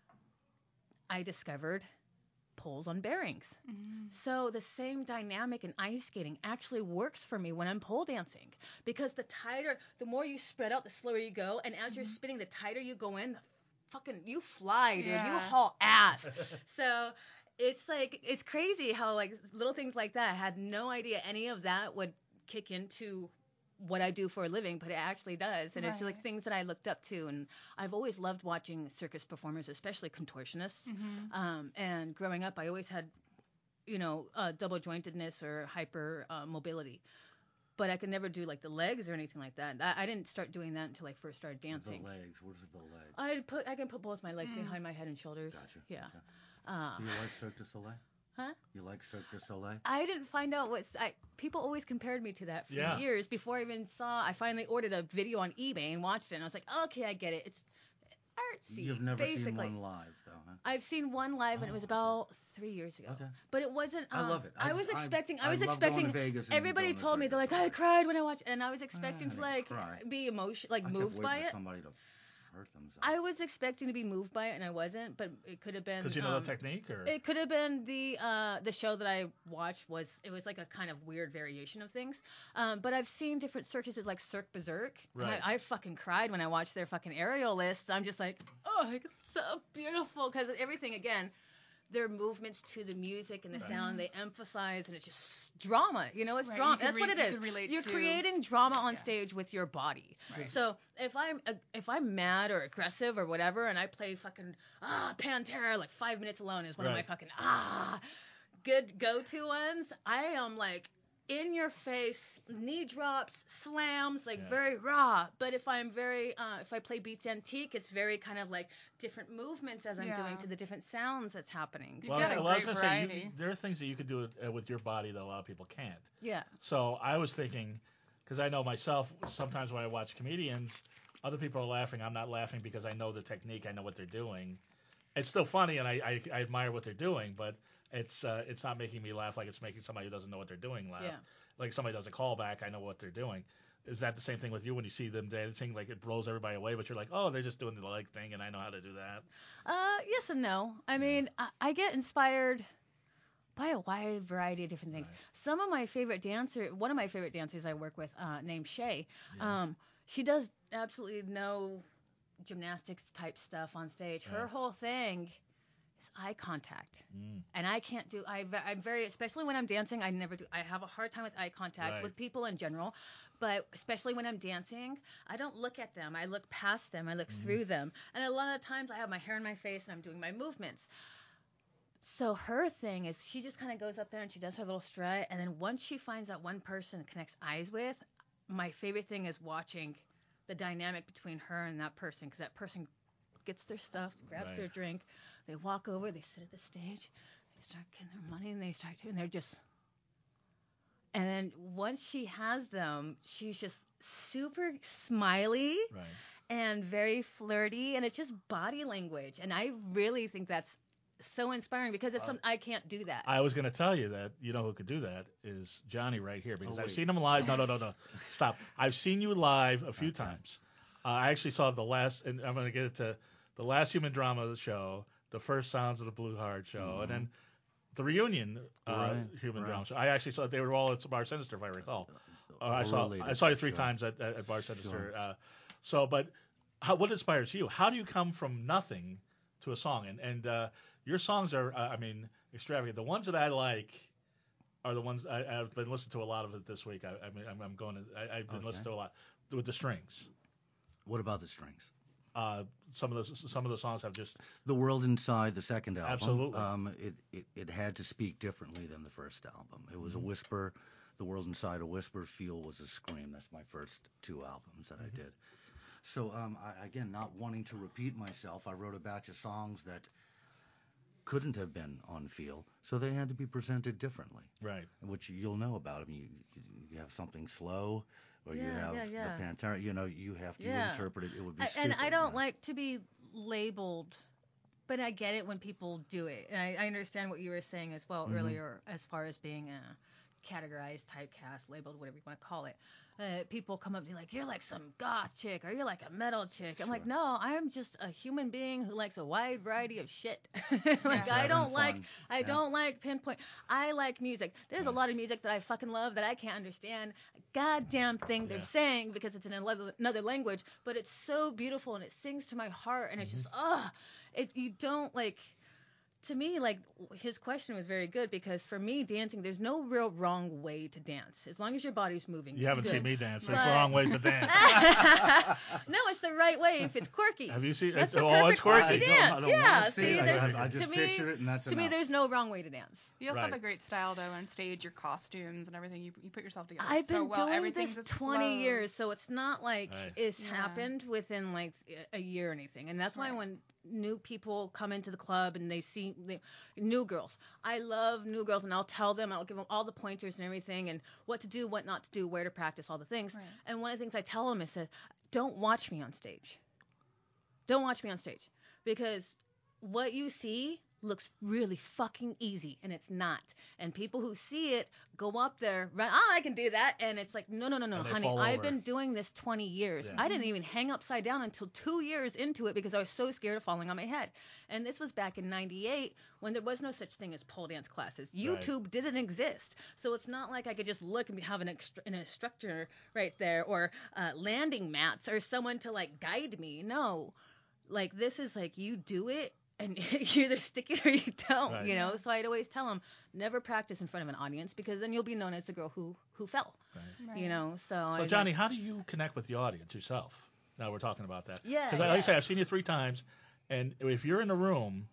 I discovered poles on bearings. Mhm. So the same dynamic in ice skating actually works for me when I'm pole dancing, because the tighter, the more you spread out, the slower you go, and as you're Mhm. spinning, the tighter you go in, the fucking you fly, dude. You Yeah. haul ass. So it's like it's crazy how like little things like that. I had no idea any of that would kick into what I do for a living, but it actually does. And it's like Right. things that I looked up to, and I've always loved watching circus performers, especially contortionists. Mhm. Um, and growing up, I always had, you know, uh, double jointedness or hyper uh, mobility. But I could never do like the legs or anything like that. I, I didn't start doing that until I first started dancing. The legs. What is the legs? I put I can put both my legs Mm. behind my head and shoulders. Gotcha. Yeah. Okay. Uh, Do you like Cirque du Soleil? Huh? You like Cirque du Soleil? I didn't find out what I people always compared me to that for Yeah. years before I even saw. I finally ordered a video on eBay and watched it, and I was like, okay, I get it. It's artsy. You've never basically. seen one live, though, huh? I've seen one live, and it Oh, was okay. about three years ago. Okay. But it wasn't. I um, love it. I, I was just- I- expecting. I, I was love expecting. going to Vegas and Everybody going to told me Cirque they're du like, I Soleil. cried when I watched, and I was expecting I to didn't like cry. be emotion, like I kept moved waiting by for it. somebody to hurt themselves. I was expecting to be moved by it, and I wasn't. But it could have been. Because you know um, the technique, or It could have been the uh, the show that I watched was it was like a kind of weird variation of things. Um, but I've seen different circuses like Cirque Berserk. And Right. I, I fucking cried when I watched their fucking aerial list. I'm just like, oh, it's so beautiful because everything again, their movements to the music and the Right. sound they emphasize, and it's just drama. You know, it's Right, drama. you could That's re- what it you is. could relate You're to- creating drama on Yeah. stage with your body. Right. So if I'm uh, if I'm mad or aggressive or whatever, and I play fucking ah Pantera like five minutes alone is one of my Right. fucking ah good go-to ones. I am like in your face, knee drops, slams, like Yeah. very raw. But if I'm very uh, if I play Beats Antique, it's very kind of like different movements as I'm Yeah. doing to the different sounds that's happening. You've well, got I a was- well, I was great gonna say you, variety. there are things that you could do with, uh, with your body that a lot of people can't. Yeah. So I was thinking, because I know myself, sometimes when I watch comedians, other people are laughing. I'm not laughing because I know the technique. I know what they're doing. It's still funny, and I, I, I admire what they're doing, but it's uh, it's not making me laugh like it's making somebody who doesn't know what they're doing laugh. Yeah. Like somebody does a callback, I know what they're doing. Is that the same thing with you when you see them dancing? Like it blows everybody away, but you're like, oh, they're just doing the leg thing, and I know how to do that. Uh, yes and no. I mean, I, I get inspired by a wide variety of different things. Right. Some of my favorite dancer, one of my favorite dancers I work with, uh, named Shay. Yeah. Um, she does absolutely no gymnastics type stuff on stage. Her Right. whole thing is eye contact, Mm. and I can't do. I, ve- I'm very, especially when I'm dancing. I never do. I have a hard time with eye contact Right. with people in general, but especially when I'm dancing, I don't look at them. I look past them. I look Mhm. through them, and a lot of times I have my hair in my face and I'm doing my movements. So her thing is she just kind of goes up there and she does her little strut, and then once she finds that one person and connects eyes with, my favorite thing is watching the dynamic between her and that person, because that person gets their stuff, grabs Right. their drink, they walk over, they sit at the stage, they start getting their money, and they start doing, they're just, and then once she has them, she's just super smiley Right. and very flirty, and it's just body language, and I really think that's so inspiring because it's Uh, some, I can't do that. I was going to tell you that you know who could do that is Johnny right here because Oh, I've wait. seen him live. No, no, no, no. Stop. I've seen you live a few Okay. times. Uh, I actually saw the last, and I'm going to get it to the last Human Drama show, the first Sounds of the Blue Heart show, Mhm. and then the reunion uh, Right, Human right. Drama show. I actually saw they were all at Bar Sinister, if I recall. Uh, I saw Related, I saw you three sure. times at, at, at Bar Sinister. Sure. Uh, so, but how, what inspires you? How do you come from nothing to a song? And and uh, your songs are, uh, I mean, extravagant. The ones that I like are the ones I, I've been listening to a lot of it this week. I, I mean, I'm, I'm going to, I, I've been Okay. listening to a lot with the strings. What about the strings? Uh, some of the some of the songs have just The World Inside, the second album. Absolutely. Um, it, it, it had to speak differently than the first album. It was Mhm. a whisper. The World Inside, a whisper. Feel was a scream. That's my first two albums that Mhm. I did. So, um, I, again, not wanting to repeat myself, I wrote a batch of songs that couldn't have been on Feel, so they had to be presented differently, right. which you'll know about. I mean, you, you have something slow, or you Yeah, have yeah, yeah. the Pantera. You know, you have to Yeah. interpret it. It would be I, stupid. and I you don't know. like to be labeled, but I get it when people do it. And I, I understand what you were saying as well Mhm. earlier as far as being a categorized, typecast, labeled, whatever you want to call it. Uh, people come up to me like, you're like some goth chick or you're like a metal chick. I'm like, Sure. no, I'm just a human being who likes a wide variety of shit. like, Just I having don't like fun. I Yeah. don't like pinpoint. I like music. There's a Right. lot of music that I fucking love that I can't understand a goddamn thing Yeah. they're saying because it's in another another language, but it's so beautiful and it sings to my heart and it's Mhm. just ugh. It you don't like. To me, like his question was very good because for me, dancing, there's no real wrong way to dance as long as your body's moving. You it's haven't good. seen me dance. There's But- the wrong ways to dance. no, it's the right way if it's quirky. Have you seen? That's the oh, it's perfect quirky. way I to don't- I dance. don't Yeah, wanna see, it. I, there's- I, I just to me- picture it, and that's To me, enough. there's no wrong way to dance. You also Right. have a great style though on stage. Your costumes and everything. You you put yourself together I've so been well. doing Everything this just twenty flows. years, so it's not like Right. it's Yeah. happened within like a year or anything. And that's why Right. when new people come into the club and they see they, new girls, I love new girls, and I'll tell them, I'll give them all the pointers and everything, and what to do, what not to do, where to practice, all the things. Right. And one of the things I tell them is that don't watch me on stage. Don't watch me on stage because what you see looks really fucking easy, and it's not. And people who see it go up there, run, oh, I can do that, and it's like, no, no, no, no, And they honey, fall I've over. been doing this twenty years. Yeah. I didn't even hang upside down until two years into it because I was so scared of falling on my head. And this was back in ninety-eight when there was no such thing as pole dance classes. YouTube didn't exist. So it's not like I could just look and have an, extra, an instructor right there or uh, landing mats or someone to like guide me. No, like this is like you do it and you either stick it or you don't, Right. you know. So I'd always tell them never practice in front of an audience because then you'll be known as the girl who who fell, Right. you know. So So I Johnny, how do you connect with the audience yourself? Now we're talking about that. Yeah, Because like yeah. I say, I've seen you three times, and if you're in a room,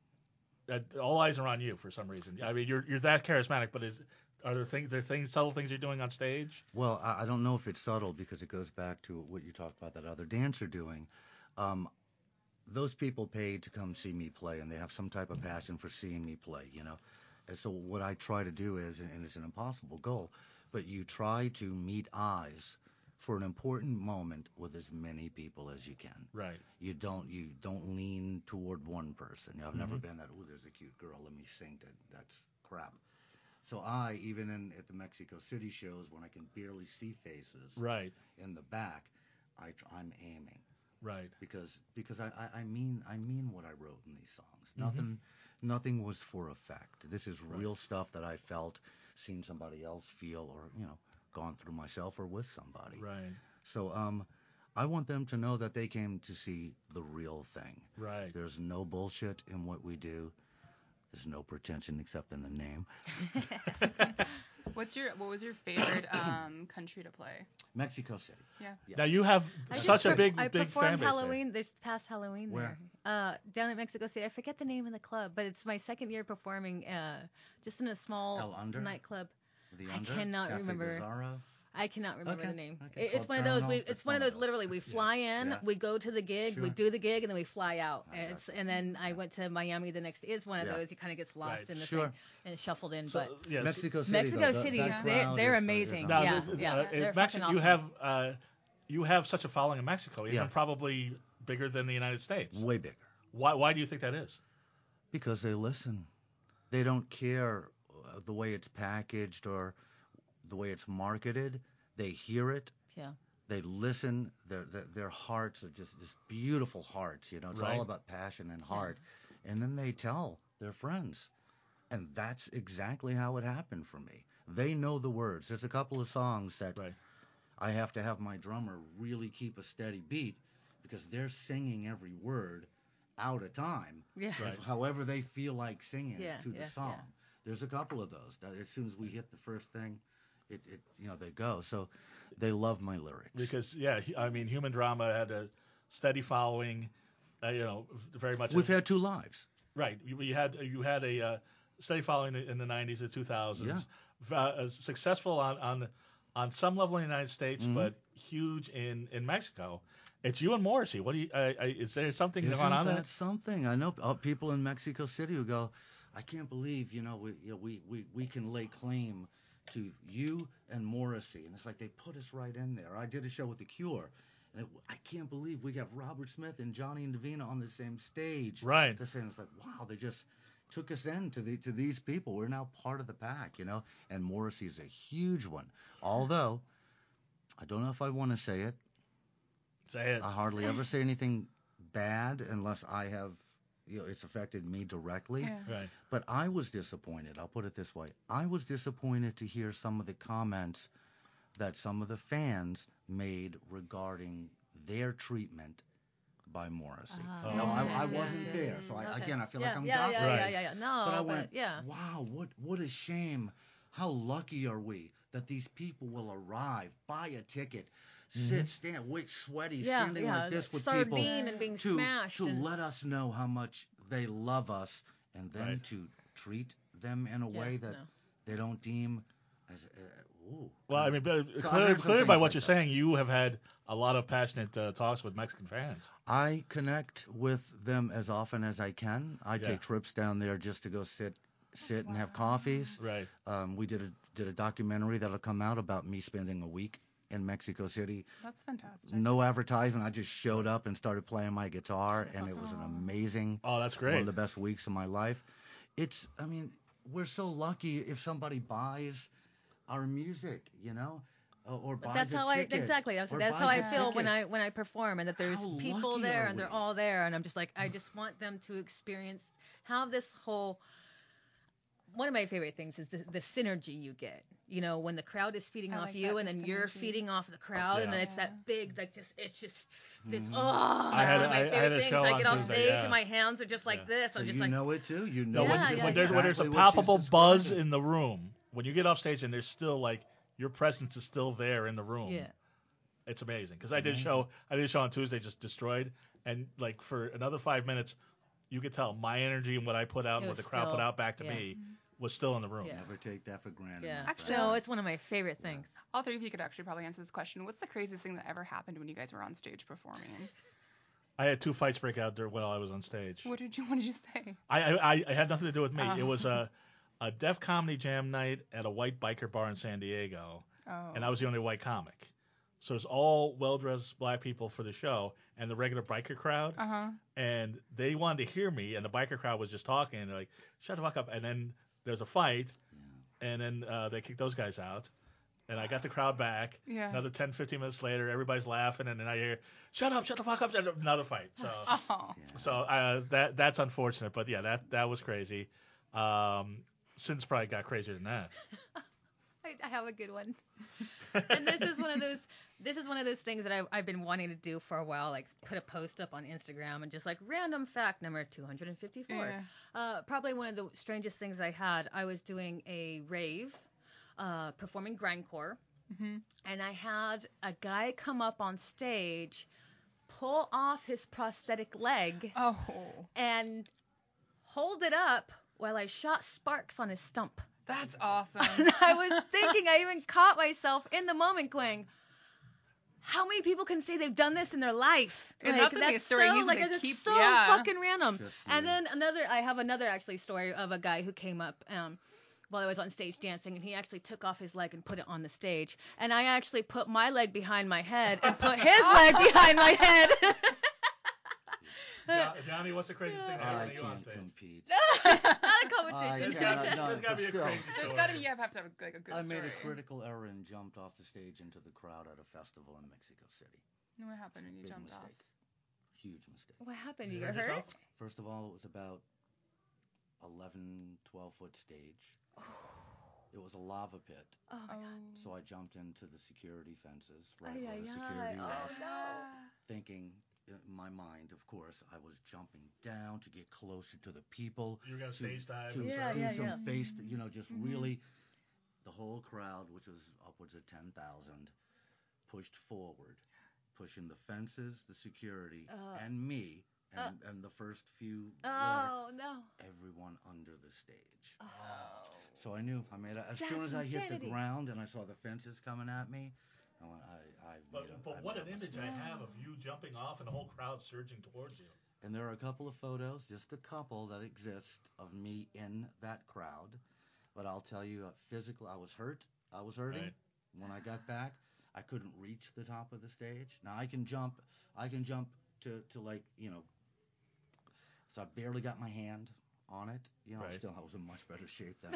that all eyes are on you for some reason. I mean, you're you're that charismatic, but is are there things there things subtle things you're doing on stage? Well, I, I don't know if it's subtle because it goes back to what you talked about that other dancer doing. Um, those people paid to come see me play, and they have some type of passion for seeing me play, you know. And so what I try to do is, and it's an impossible goal, but you try to meet eyes for an important moment with as many people as you can. Right. You don't you don't lean toward one person. I've never Mhm. been that. Oh, there's a cute girl. Let me sing to. That's crap. So I, even in at the Mexico City shows, when I can barely see faces Right. in the back, I tr- I'm aiming Right. because because I, I, I mean I mean what I wrote in these songs. Mhm. Nothing nothing was for effect. This is Right. real stuff that I felt, seen somebody else feel, or you know, gone through myself or with somebody. Right. So um, I want them to know that they came to see the real thing. Right. There's no bullshit in what we do. There's no pretension except in the name. What's your what was your favorite um, country to play? Mexico City. Yeah. Now you have I just such a per- big I big fan performed base there. Halloween this past Halloween Where? there, uh, down at Mexico City. I forget the name of the club, but it's my second year performing, uh, just in a small El Under? nightclub. The I Under, cannot Cafe remember. Bizarro. I cannot remember Okay, the name. okay. It- it's Club one of those. We, Terminal? it's It's one of one of those. those. Literally, we Yeah, fly in, yeah. we go to the gig, we Sure. do the gig, and then we fly out. I And, got it's, you. and then I went to Miami the next. It's one of Yeah. those. You kind of gets lost Right. in the Sure. thing and it's shuffled in. So, but yes. Mexico City. Mexico though, that- City, that they're- crowd they're is- is amazing. Now, Yeah, the- the- yeah, uh, they're in Mexico, fucking you awesome. have uh, you have such a following in Mexico, even Yeah. probably bigger than the United States. Way bigger. Why why do you think that is? Because they listen. They don't care uh, the way it's packaged or the way it's marketed. They hear it. Yeah. They listen. Their their, their hearts are just just beautiful hearts. You know, it's Right. all about passion and heart. And then they tell their friends, and that's exactly how it happened for me. They know the words. There's a couple of songs that Right. I have to have my drummer really keep a steady beat because they're singing every word out of time. Yeah. Right. However they feel like singing Yeah, it to the yeah, song. yeah. There's a couple of those. That as soon as we hit the first thing, it, it you know they go. So they love my lyrics. Because yeah, hu- I mean, Human Drama had a steady following. Uh, you know, very much. We've had two lives. right. You, you had you had a uh, steady following in the nineties and two thousands. Uh, uh, successful on on on some level in the United States, Mhm. but huge in in Mexico. It's you and Morrissey. What do you? Uh, uh, is there something Isn't going on that there? something? I know uh, people in Mexico City who go, I can't believe you know we you know, we, we we can lay claim to you and Morrissey, and it's like they put us right in there. I did a show with The Cure, and it, I can't believe we got Robert Smith and Johnny and Davina on the same stage. Right. The same. It's like wow, they just took us in to the to these people. We're now part of the pack, you know. And Morrissey is a huge one. Although I don't know if I want to say it. Say it. I hardly ever say anything bad unless I have, you know, it's affected me directly. Yeah. Right. But I was disappointed. I'll put it this way. I was disappointed to hear some of the comments that some of the fans made regarding their treatment by Morrissey. Ah, Now, I, I okay, wasn't yeah, there, so I, okay. again, I feel yeah, like I'm yeah, gossiping. yeah, yeah, Right. yeah, yeah. No, But I but went, yeah. wow, what what a shame. How lucky are we that these people will arrive, buy a ticket, sit, stand, wait, sweaty, Yeah, standing yeah. like this with sardine people and being to, smashed. to and, let us know how much they love us and then Right. to treat them in a yeah, way that no. they don't deem as, uh, ooh. Well, I mean, but So I clearly, heard some clearly by things what like you're that. saying, you have had a lot of passionate uh, talks with Mexican fans. I connect with them as often as I can. I Yeah. take trips down there just to go sit sit and have coffees. Right. Um, we did a did a documentary that'll come out about me spending a week in Mexico City. That's fantastic. No advertisement. I just showed up and started playing my guitar, and it was an Aw. amazing, Oh, that's one great. of the best weeks of my life. It's, I mean, we're so lucky if somebody buys our music, you know, or, or But buys that's a how I ticket, exactly. That's, or that's how buys I a feel when ticket. I when I perform, and that there's How people lucky there are and they're we? all there, and I'm just like I just want them to experience have this whole. One of my favorite things is the, the synergy you get. You know, when the crowd is feeding I off like you, that, and the then you're synergy. feeding off the crowd, and Yeah. then it's Yeah. that big, like just it's just this. Mhm. Oh, I that's had- one of my I- I had favorite a things. show I on get off Tuesday, stage yeah. and my hands are just like Yeah. this. So I'm just you like, know it too. You No, know when, Yeah, it yeah, when, yeah. there, when there's a exactly what she's palpable buzz describing. in the room, when you get off stage and there's still like your presence is still there in the room, yeah, it's amazing. Because I did a show, I did a show on Tuesday, just destroyed, and like for another five minutes, you could tell my energy and what I put out It and what the was crowd put still- out back to yeah. me was still in the room. Yeah. Never take that for granted. yeah. my Actually, friend. No, it's one of my favorite things. All three of you could actually probably answer this question. What's the craziest thing that ever happened when you guys were on stage performing? I had two fights break out there while I was on stage. What did you What did you say? I, I, I it had nothing to do with me. Oh. It was a, a Def Comedy Jam night at a white biker bar in San Diego, Oh. and I was the only white comic. So it's all well-dressed black people for the show, and the regular biker crowd, Uh huh. and they wanted to hear me, and the biker crowd was just talking, and they're like, "Shut the fuck up!" And then there's a fight, and then uh, they kicked those guys out, and I got the crowd back. Yeah. Another ten, fifteen minutes later, everybody's laughing, and then I hear, "Shut up! Shut the fuck up!" and another fight. So. Oh. So uh, that that's unfortunate, but yeah, that that was crazy. Um, Since probably got crazier than that. I, I have a good one. And this is one of those this is one of those things that I've, I've been wanting to do for a while, like put a post up on Instagram and just like random fact number two hundred fifty-four. Yeah. Uh, probably one of the strangest things I had. I was doing a rave, uh, performing grindcore, Mm-hmm. and I had a guy come up on stage, pull off his prosthetic leg, Oh. and hold it up while I shot sparks on his stump. That's awesome. And I was thinking, I even caught myself in the moment going, how many people can say they've done this in their life? And Like, that's gonna be a story so, he's like, gonna it's keep- so yeah. fucking random. Just And weird. then another, I have another actually story of a guy who came up um, while I was on stage dancing, and he actually took off his leg and put it on the stage. And I actually put my leg behind my head and put his leg behind my head. Jo- Johnny, what's the craziest thing that I happened to you on can't stage? compete. Not a I competition. There's cannot- gotta be- no, there's gotta but be a still. crazy There's story. got to be. You have to have like a good I story. made a critical error and jumped off the stage into the crowd at a festival in Mexico City. What happened when you Big jumped mistake. off? Huge mistake. What happened? You You hurt got hurt? yourself? First of all, it was about eleven, twelve foot stage. It was a lava pit. Oh my god. So I jumped into the security fences right Ay, where ay, the ay. security Oh, was, no. thinking in my mind, of course, I was jumping down to get closer to the people. You were gonna to, stage dive. to and Yeah, surf. do yeah, some yeah. face, you know, just Mhm. really, the whole crowd, which was upwards of ten thousand, pushed forward, pushing the fences, the security, Uh, and me, and, and the first few, whatever, Oh no. everyone under the stage. Oh. So I knew. I made it. As That's soon as I hit the insanity. ground and I saw the fences coming at me, I went, I, I've But, made a, but I what made an a image mistake. I have of you jumping off and the whole crowd surging towards you. And there are a couple of photos, just a couple that exist of me in that crowd. But I'll tell you, uh, physically, I was hurt. I was hurting. Right. When I got back, I couldn't reach the top of the stage. Now I can jump. I can jump to, to like, you know. So I barely got my hand on it. You know, Right. still I was in much better shape than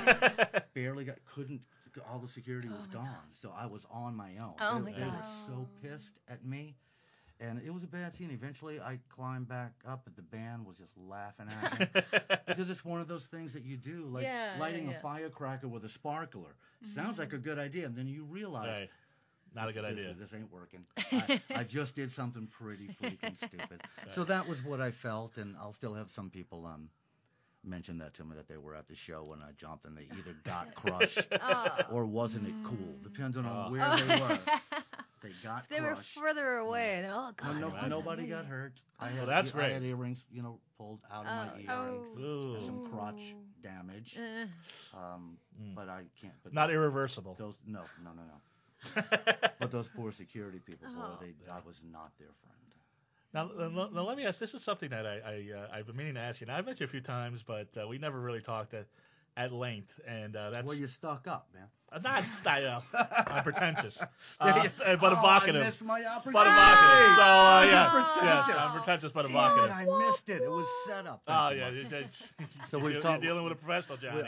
I'm barely got, couldn't, all the security Oh was my gone. God. So I was on my own. Oh they, my they God. were so pissed at me. And it was a bad scene. Eventually I climbed back up, but the band was just laughing at me. Because it's one of those things that you do, like Yeah, lighting yeah, a yeah. firecracker with a sparkler. Sounds like a good idea, and then you realize, Right. Not a this, good this, idea. This ain't working. I, I just did something pretty freaking stupid. So that was what I felt, and I'll still have some people um mention that to me, that they were at the show when I jumped and they either got crushed Oh. or wasn't it cool, depending on Oh. where they were. They got They were crushed. further away. They're, oh No, god. no, imagine. nobody got hurt. I had, Well, that's I had great. earrings, you know, pulled out of my Oh. earrings. Ooh. Some crotch damage. Uh, Um, Mm. but I can't. But Not irreversible. those. No, no, no, no. But those poor security people, boy, Oh. they, I was not their friend. Now, now, now let me ask. This is something that I, I uh, I've been meaning to ask you. Now I've met you a few times, but uh, we never really talked at, at length, and uh, that's Well, you stuck up, man. uh, not style. I'm pretentious, There uh, you- uh, but oh, evocative. I missed my But opportunity. evocative. So uh, yeah, Oh. yes, I'm pretentious but Damn it, evocative. I missed it. It was set up. Thank Oh you, yeah, Mark. it- it's, So you're, we've you're talked- dealing with a professional, Johnny.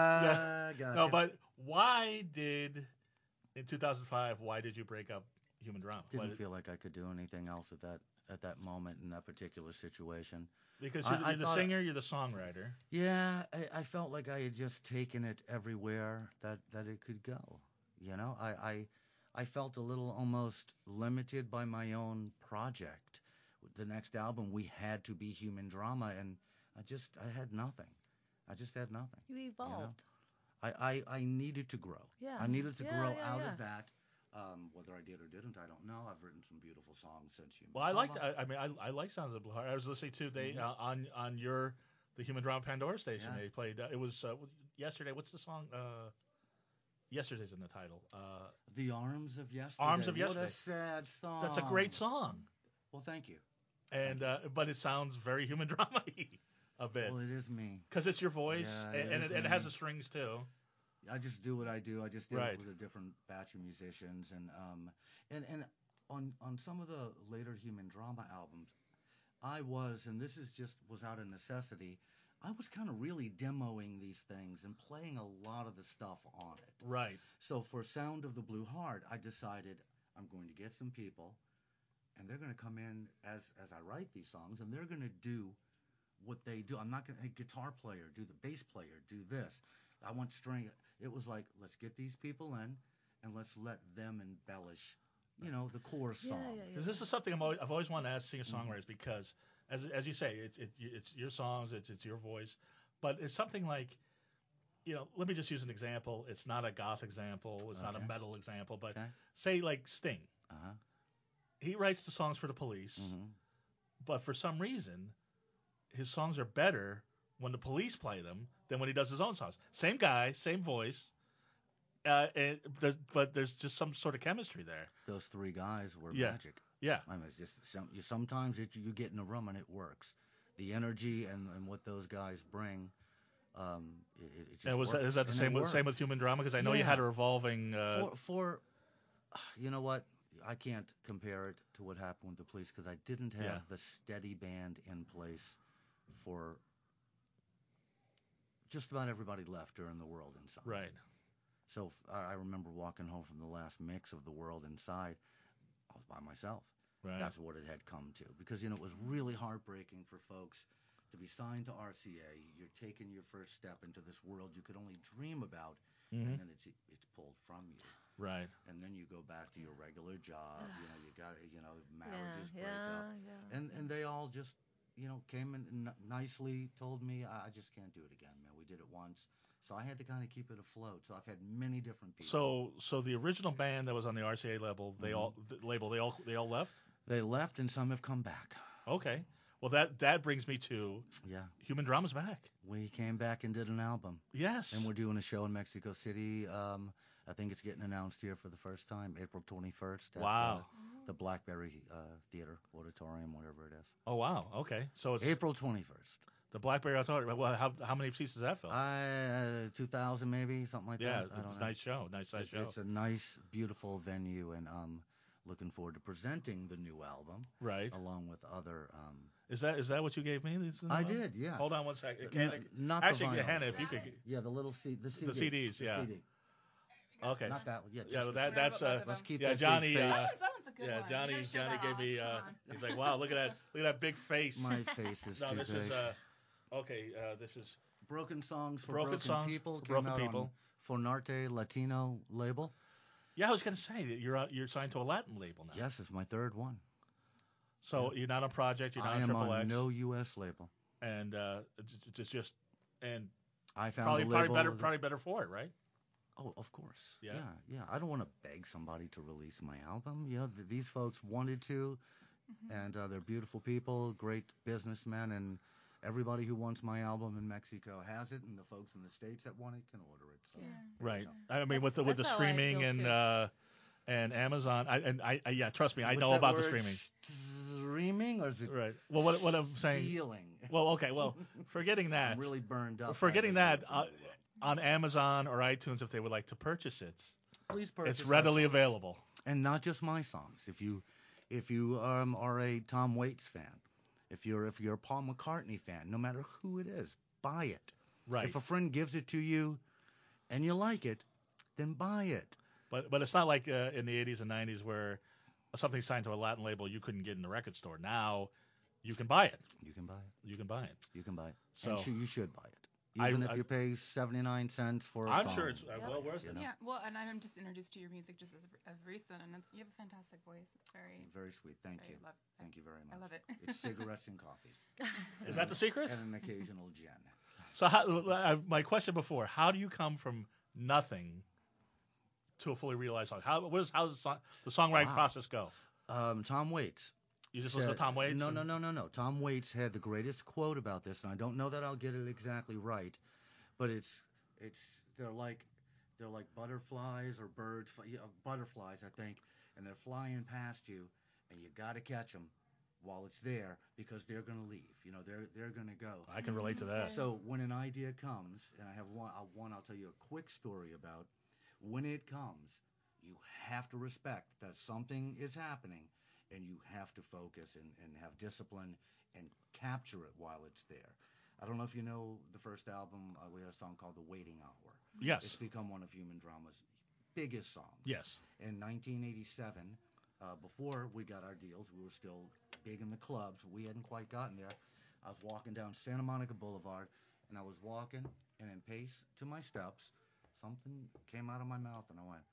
Ah, gotcha. No, but why did in two thousand five? Why did you break up Human Drama? Why Didn't did- feel like I could do anything else at that at that moment in that particular situation. because I- you're, the- I you're the thought- singer, you're the songwriter. Yeah, I, I felt like I had just taken it everywhere that, that it could go. You know, I, I I felt a little almost limited by my own project. The next album, we had to be Human Drama, and I just I had nothing. I just had nothing. you evolved. I, I, I needed to grow. Yeah. I needed to Yeah, grow yeah, out yeah. of that. Um, whether I did or didn't, I don't know. I've written some beautiful songs since Human Well, I Drama. like. I, I mean, I, I like Sounds of Blue Heart. I was listening to they Mhm. uh, on on your the Human Drama Pandora station. Yeah. They played. Uh, it was uh, yesterday. What's the song? Uh, yesterday's in the title. Uh, The Arms of Yesterday. Arms of What Yesterday. a sad song. that's a great song. Well, thank you. And uh, but it sounds very Human Drama-y a bit Well, it is me. because it's your voice Yeah, and, it and is it, and it has me. the strings too. I just do what I do. I just did Right. it with a different batch of musicians, and um, and and on on some of the later Human Drama albums, I was, and this is just was out of necessity. I was kind of really demoing these things and playing a lot of the stuff on it. Right. So for Sound of the Blue Heart, I decided I'm going to get some people, and they're going to come in as as I write these songs, and they're going to do what they do. I'm not going to, hey, guitar player, do the bass player, do this. I want string. It was like, let's get these people in, and let's let them embellish, you know, the core Yeah, song. yeah, yeah. Because this is something I'm always, I've always wanted to ask singer-songwriters because, as as you say, it's it, it's your songs, it's it's your voice, but it's something like, you know, let me just use an example. It's not a goth example, it's not a Okay. metal example, but Okay. say like Sting. Uh-huh. He writes the songs for the Police, hmm but for some reason, his songs are better when the Police play them than when he does his own songs. Same guy, same voice, uh, and there, but there's just some sort of chemistry there. Those three guys were Yeah. magic. Yeah. I mean, it's just some, you, sometimes it, you get in a room and it works. The energy and, and what those guys bring, um, it, it just And was works. that, is that the And same it with, same works. with Human Drama? Because I know you Yeah. had a revolving. Uh, for, for, you know what? I can't compare it to what happened with the Police because I didn't have Yeah. the steady band in place for just about everybody left during the World Inside. Right. So f- I I remember walking home from the last mix of the World Inside. I was by myself. Right. That's what it had come to because you know it was really heartbreaking for folks to be signed to R C A. You're taking your first step into this world you could only dream about, Mhm. and then it's it's pulled from you. Right. And then you go back to your regular job. You know, you got you know marriages yeah, break yeah, up, yeah. and and they all just you know came in and n- nicely told me I I just can't do it again, man. We did it once, so I had to kind of keep it afloat. So I've had many different people. So, so the original band that was on the R C A label, they Mhm. all the label, they all they all left. They left, and some have come back. Okay. Well, that that brings me to Yeah, Human Drama's back. we came back and did an album, Yes. and we're doing a show in Mexico City. Um, I think it's getting announced here for the first time, April twenty-first. At, Wow. Uh, the Blackberry uh, Theater, Auditorium, whatever it is. Oh wow. Okay. So it's April twenty-first. the Blackberry Auditorium. Well, how how many seats does that fill? I uh, two thousand maybe something like yeah, that. I don't it's a know. nice show. Nice size It's, show. it's a nice, beautiful venue, and um, looking forward to presenting the new album Right. along with other. Um, Is that is that what you gave me? This is the I new one? did, yeah. Hold on one second. N- Can I- not actually, the vinyl. Hannah, if you could. Yeah, the little C, the C D. C Ds, the yeah. C D. Okay. Not that one. Yeah, Yeah, just but the that C D. that's uh. Let's keep Yeah, that Johnny, big face. uh, That one's a good Yeah, one. Johnny. You gotta show Johnny that gave off. me. Uh, Come on. he's like, wow, look at that, look at that big face. My face is no, too this big. is uh. Okay, uh, this is Broken Songs for Broken Broken, Songs People for came Broken out People. on Fonarte Latino label. Yeah, I was gonna say that you're uh, you're signed to a Latin label now. Yes, it's my third one. So you're not on Project, you're not I on am Triple on X, no U S label. and uh, it's it's just and I found probably the probably label. better probably better for it, right? Oh, of course. Yeah. yeah, yeah. I don't want to beg somebody to release my album. You know, th- these folks wanted to, Mhm. and uh, they're beautiful people, great businessmen, and everybody who wants my album in Mexico has it, and the folks in the states that want it can order it. So, Yeah. Right. you know. I mean, with the with the That's how I streaming feel, and too. uh, and Amazon, I, and I, I yeah, trust me, I What's know that about the word? streaming. Streaming, or is it Right. Well, what what I'm saying. stealing? Well, okay. Well, forgetting that. I'm really burned up. Forgetting by that, the- uh, on Amazon or iTunes, if they would like to purchase it, Please purchase it's our readily songs. available. And not just my songs. If you, if you um, are a Tom Waits fan, if you're if you're a Paul McCartney fan, no matter who it is, buy it. Right. If a friend gives it to you, and you like it, then buy it. But but it's not like uh, in the eighties and nineties where something signed to a Latin label you couldn't get in the record store. Now you can buy it. You can buy it. You can buy it. You can buy it. So and sh- you should buy it. I- Even if I- you pay seventy-nine cents for a I'm song. sure it's uh, Yeah. well worth You it. know? Yeah, well, and I'm just introduced to your music just as of, of recent, and it's you have a fantastic voice. It's very, Very sweet. Thank very you. love. Thank you very much. I love it. It's cigarettes and coffee. Is that the secret? And an occasional gin. So how, uh, my question before: how do you come from nothing to a fully realized song? How what is how does the, song, the songwriting Wow. process go? Um, Tom Waits. You just listen to said- Tom Waits? No, and- no, no, no, no. Tom Waits had the greatest quote about this, and I don't know that I'll get it exactly right, but it's it's they're like they're like butterflies or birds, fl- yeah, butterflies, I think, and they're flying past you, and you got to catch them while it's there because they're gonna leave. You know, they're they're gonna go. I can relate to that. So when an idea comes, and I have one, I'll, one I'll tell you a quick story about. When it comes, you have to respect that something is happening, and you have to focus and, and have discipline and capture it while it's there. I don't know if you know the first album. Uh, we had a song called "The Waiting Hour." Yes. It's become one of Human Drama's biggest songs. Yes. In nineteen eighty-seven, uh, before we got our deals, we were still big in the clubs. We hadn't quite gotten there. I was walking down Santa Monica Boulevard, and I was walking, and in pace to my steps, something came out of my mouth, and I went,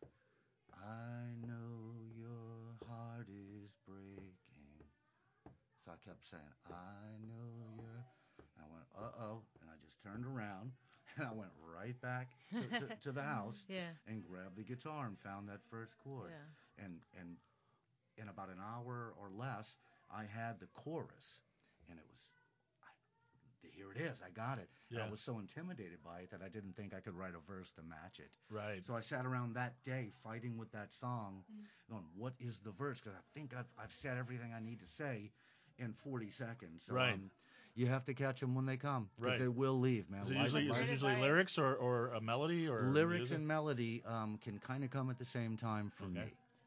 "I know your heart is breaking." So I kept saying, "I know your," and I went, "Uh-oh," and I just turned around, and I went right back to, to, to the house Yeah. and grabbed the guitar and found that first chord. Yeah. And and in about an hour or less, I had the chorus, and it was, I, here it is, I got it. And Yeah. I was so intimidated by it that I didn't think I could write a verse to match it. Right. So I sat around that day fighting with that song, going, what is the verse? Because I think I've, I've said everything I need to say in forty seconds. So, Right. um, you have to catch them when they come, because Right. they will leave, man. Is it Life- usually, is life- it Great usually advice. lyrics or, or a melody or lyrics music? and melody um, can kind of come at the same time for Okay. me.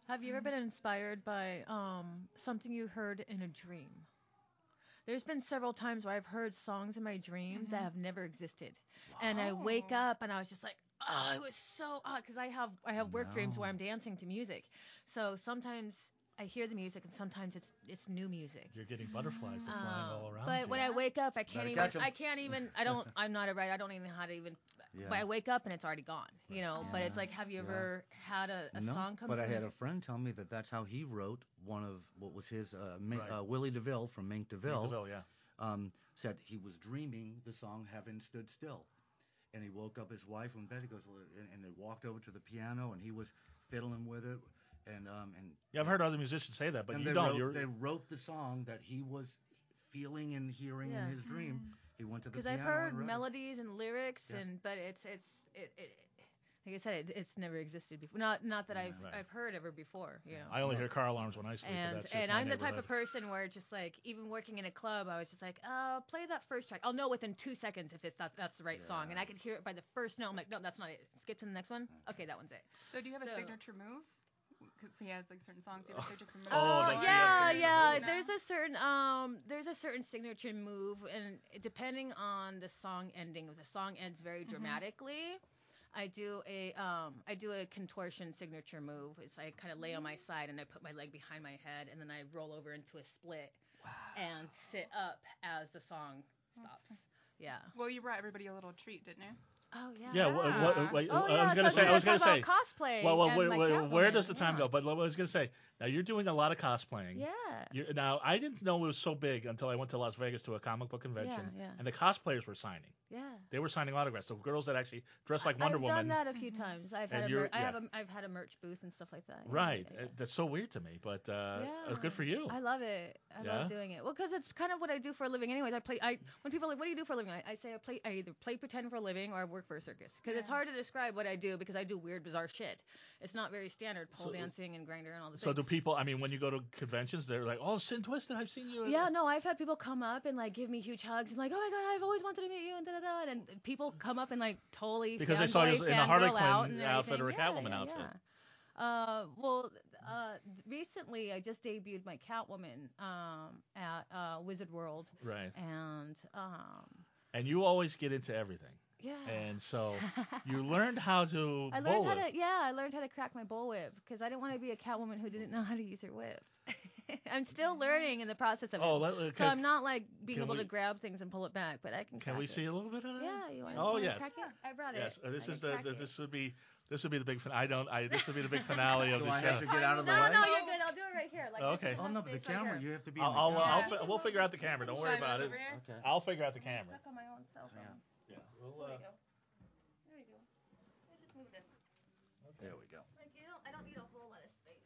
Have you ever been inspired by um, something you heard in a dream? There's been several times where I've heard songs in my dream Mhm. that have never existed, and I wake Oh. up and I was just like, oh, it was so odd because I have I have work dreams where No. I'm dancing to music, so sometimes I hear the music and sometimes it's it's new music. You're getting butterflies that are flying all Um, around but you. when I wake up, I can't Better even. catch 'em. I can't even. I don't. I'm not a writer. I don't even know how to even. Yeah. But I wake up and it's already gone. You know. But it's Yeah. like, have you Yeah. ever had a, a no, song come? but to I you? had a friend tell me that that's how he wrote one of what was his uh, Ma- Right. uh, Willie DeVille from Mink DeVille. DeVille, yeah. Um, said he was dreaming the song "Heaven Stood Still," and he woke up his wife in bed. He goes, "Well," and, and they walked over to the piano, and he was fiddling with it, and um, and Yeah, I've heard other musicians say that, but and you they don't. wrote You're, they wrote the song that he was feeling and hearing Yeah. in his dream. He went to the Because piano I've heard and wrote it. melodies and lyrics, Yeah. and but it's it's it, it like I said, it, it's never existed before. Not not that I've Right. I've heard ever before. You know. I only hear car alarms when I sleep, And but that's just and my I'm the type of neighborhood. person where just like even working in a club, I was just like, uh, play that first track. I'll know within two seconds if it's that that's the right song, and I can hear it by the first note. I'm like, no, that's not it. Skip to the next one. Okay, that one's it. So do you have a So- signature move? Because he has like certain songs. Do you have a signature move? Oh, Oh, does she have yeah, signature yeah. move? There's a certain um, there's a certain signature move, and depending on the song ending, if the song ends very Mhm. dramatically, I do a um, I do a contortion signature move. It's I kind of lay on my side and I put my leg behind my head, and then I roll over into a split and sit up as the song stops. Yeah. Well, you brought everybody a little treat, didn't you? Oh yeah. Yeah, what, what, what, Oh, I yeah, was gonna thought say, we I were was gonna talking say, about cosplay. well, well, and where, my where, where Catwoman, does the time yeah. go? But what I was gonna say, now you're doing a lot of cosplaying. Yeah. You're, now I didn't know it was so big until I went to Las Vegas to a comic book convention, Yeah, yeah. and the cosplayers were signing. Yeah. They were signing autographs. So girls that actually dress like I- Wonder I've Woman. done that a few Mhm. times. I've And had a you're- mer- I have yeah. a, I've had a merch booth and stuff like that. Yeah, Right. yeah, yeah. Uh, That's so weird to me, but uh, Yeah. uh, good for you. I love it. I Yeah? love doing it. Well, because it's kind of what I do for a living, anyways. I play. I when people are like, "What do you do for a living?" I, I say I play. I either play pretend for a living or I work for a circus. Because it's Yeah. hard to describe what I do because I do weird, bizarre shit. It's not very standard pole So- dancing and grinder and all the So do things. people? I mean, when you go to conventions, they're like, "Oh, Sin Twisted, I've seen you." at-" Yeah, no, I've had people come up and like give me huge hugs and like, "Oh my god, I've always wanted to meet you," and da da da. And people come up and like totally Because they saw you fanboy, in a fangirl Harley out Quinn and outfit or a everything. Yeah, Catwoman yeah, outfit. yeah. Uh, well, uh, recently I just debuted my Catwoman um, at uh, Wizard World, Right. and um, And you always get into everything, yeah. and so you learned how to I learned how bullwhip. to yeah, I learned how to crack my bullwhip because I didn't want to be a Catwoman who didn't know how to use her whip. I'm still learning in the process of Oh, it. let, uh, So can, I'm not like being can able we- to grab things and pull it back, but I can. can crack we it. see a little bit of that? Yeah, you want. Oh, wanna yes. Crack it? I brought it. Yes. uh, This I is can the, crack the it. this would be this would be the big. Fin- I don't. I this would be the big finale of Do the I show. have to get out of the no, way? no, you're good. I'll do it right here. Like, Oh, this okay. is Oh enough no, but the space right camera, here. you have to be. I'll in the I'll, camera. I'll, Yeah, fi- you can we'll move figure it. out the camera. Don't Should worry I move about it it. over here? Okay. I'll figure out the I'm camera. stuck on my own cell phone. Yeah. We'll, There uh, we go. There we go. Let's just move this. There we go. Like, you don't, I don't need a whole lot of space.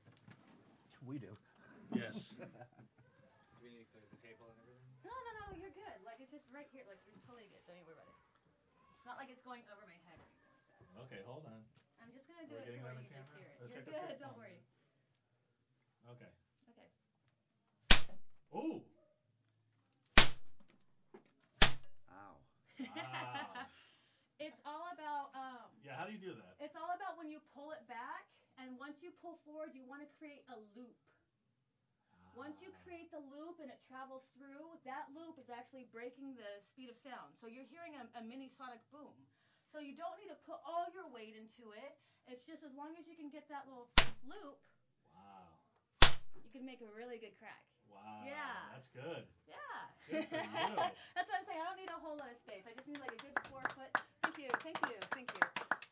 We do. yes. Do we need to clear the table and everything? No, no, no, you're good. Like, it's just right here. Like, you're totally good. Don't even worry about it. It's not like it's going over my head or anything like that. Okay. Hold on. I'm just gonna do We're it to getting where on you the just camera? hear it. Let's You're take a good. trip Don't on worry. Okay. Okay. Ooh. Ow. Wow. It's all about um. Yeah. How do you do that? It's all about when you pull it back, and once you pull forward, you want to create a loop. Once you create the loop and it travels through, that loop is actually breaking the speed of sound. So you're hearing a, a mini sonic boom. So you don't need to put all your weight into it. It's just as long as you can get that little loop, Wow. you can make a really good crack. Wow. Yeah. That's good. Yeah. Good for you. That's what I'm saying. I don't need a whole lot of space. I just need like a good four foot. Thank you. Thank you. Thank you.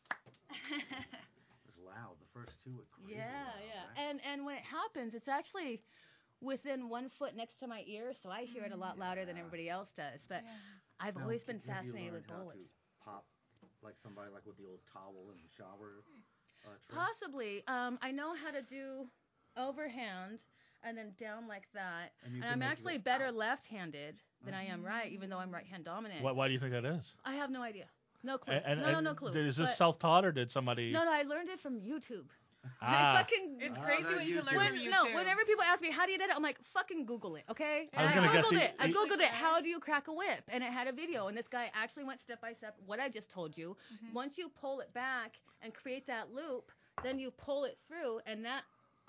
It was loud. The first two were crazy. Yeah, loud, yeah. right? And and when it happens, it's actually within one foot next to my ear, so I hear it a lot louder than Yeah. everybody else does. But Yeah. I've Now, always been have you fascinated learned with how bullets. to pop like somebody like with the old towel in the shower uh, trick? Possibly. Um, I know how to do overhand and then down like that. And, you And can I'm make it actually go, better "Ow." left-handed than I am right, even though I'm right-hand dominant. Why, why do you think that is? I have no idea. No clue. And, and, no, no, and no clue. did- Is this But- self-taught or did somebody? No, no, I learned it from YouTube. Ah. I fucking It's Ah, crazy that what you can learn YouTube. from when, YouTube. no, whenever people ask me how do you do it, I'm like, fucking Google it, okay? I was And gonna guess Googled he- it. I he- Googled it. How do you crack a whip? And it had a video, and this guy actually went step by step. What I just told you. Mhm. Once you pull it back and create that loop, then you pull it through, and that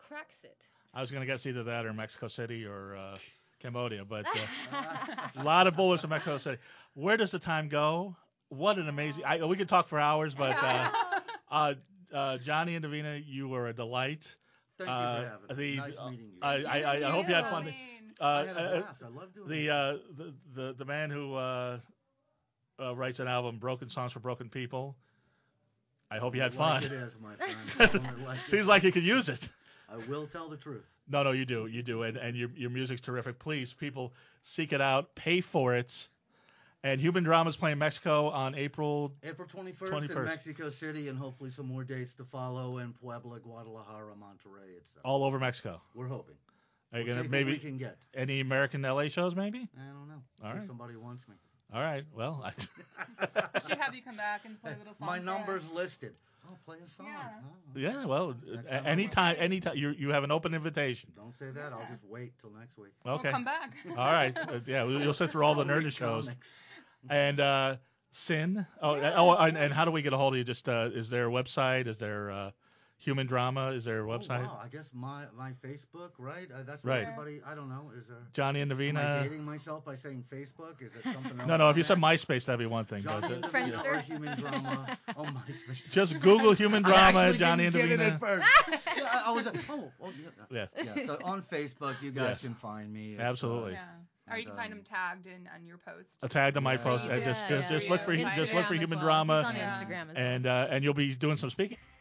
cracks it. I was going to guess either that or Mexico City or uh, Cambodia, but uh, a lot of bullets in Mexico City. Where does the time go? What an amazing! I, we could talk for hours, but uh, uh, uh, Johnny and Davina, you were a delight. Thank Uh, you for having the- me. Nice meeting you. I, I, I, I hope you had fun. Mean. Uh, I had a uh, blast. I love doing the, it. uh, the the the man who uh, uh, writes an album, Broken Songs for Broken People. I hope you had like fun. It is, my friend. Because it Only like seems it. like you could use it. I will tell the truth. No, no, you do, you do, and and your your music's terrific. Please, people, seek it out, pay for it. And Human Drama's playing Mexico on April. April twenty-first, twenty-first. in Mexico City, and hopefully some more dates to follow in Puebla, Guadalajara, Monterrey, et cetera. All over Mexico. We're hoping. Are you We'll gonna take maybe what we can get. any American L A shows? Maybe. I don't know. All See right. Somebody wants me. All right. Well, I, We should have you come back and play a little song. My for number's us. listed. Oh, play a song. Yeah. Oh. yeah. Well, Next a- time I'm anytime, anytime you you have an open invitation. Don't say that. I'll Yeah. just wait till next week. Okay. We'll come back. All right. Uh, yeah, we'll- you'll sit through all the I'll read Nerdist shows. comics. And uh, Sin. Oh, uh, oh, and, and how do we get a hold of you? Just uh, is there a website? Is there uh, Human Drama? Is there a website? Oh, wow. I guess my my Facebook, right? Uh, that's what Right. everybody. I don't know. Is there? Johnny and Am I Davina. dating myself by saying Facebook? Is it something else? No, no. on If you said there? MySpace, that'd be one thing. But, Johnny uh, and Davina Friendster. or Human Drama. Oh, MySpace. just Google Human I Drama, actually Johnny and didn't get it Davina. at first. Yeah, I, I was like, oh, oh yeah. Yeah, Yeah, so on Facebook, you guys Yes. can find me. It's, Absolutely. Yeah. Or you can find um, them tagged in on your post. a tag to my Yeah. post. Yeah, Uh, just, yeah, just, just yeah. look for Instagram just look for as Human well. Drama, He's on Yeah. Instagram as well. and uh, and you'll be doing some speaking.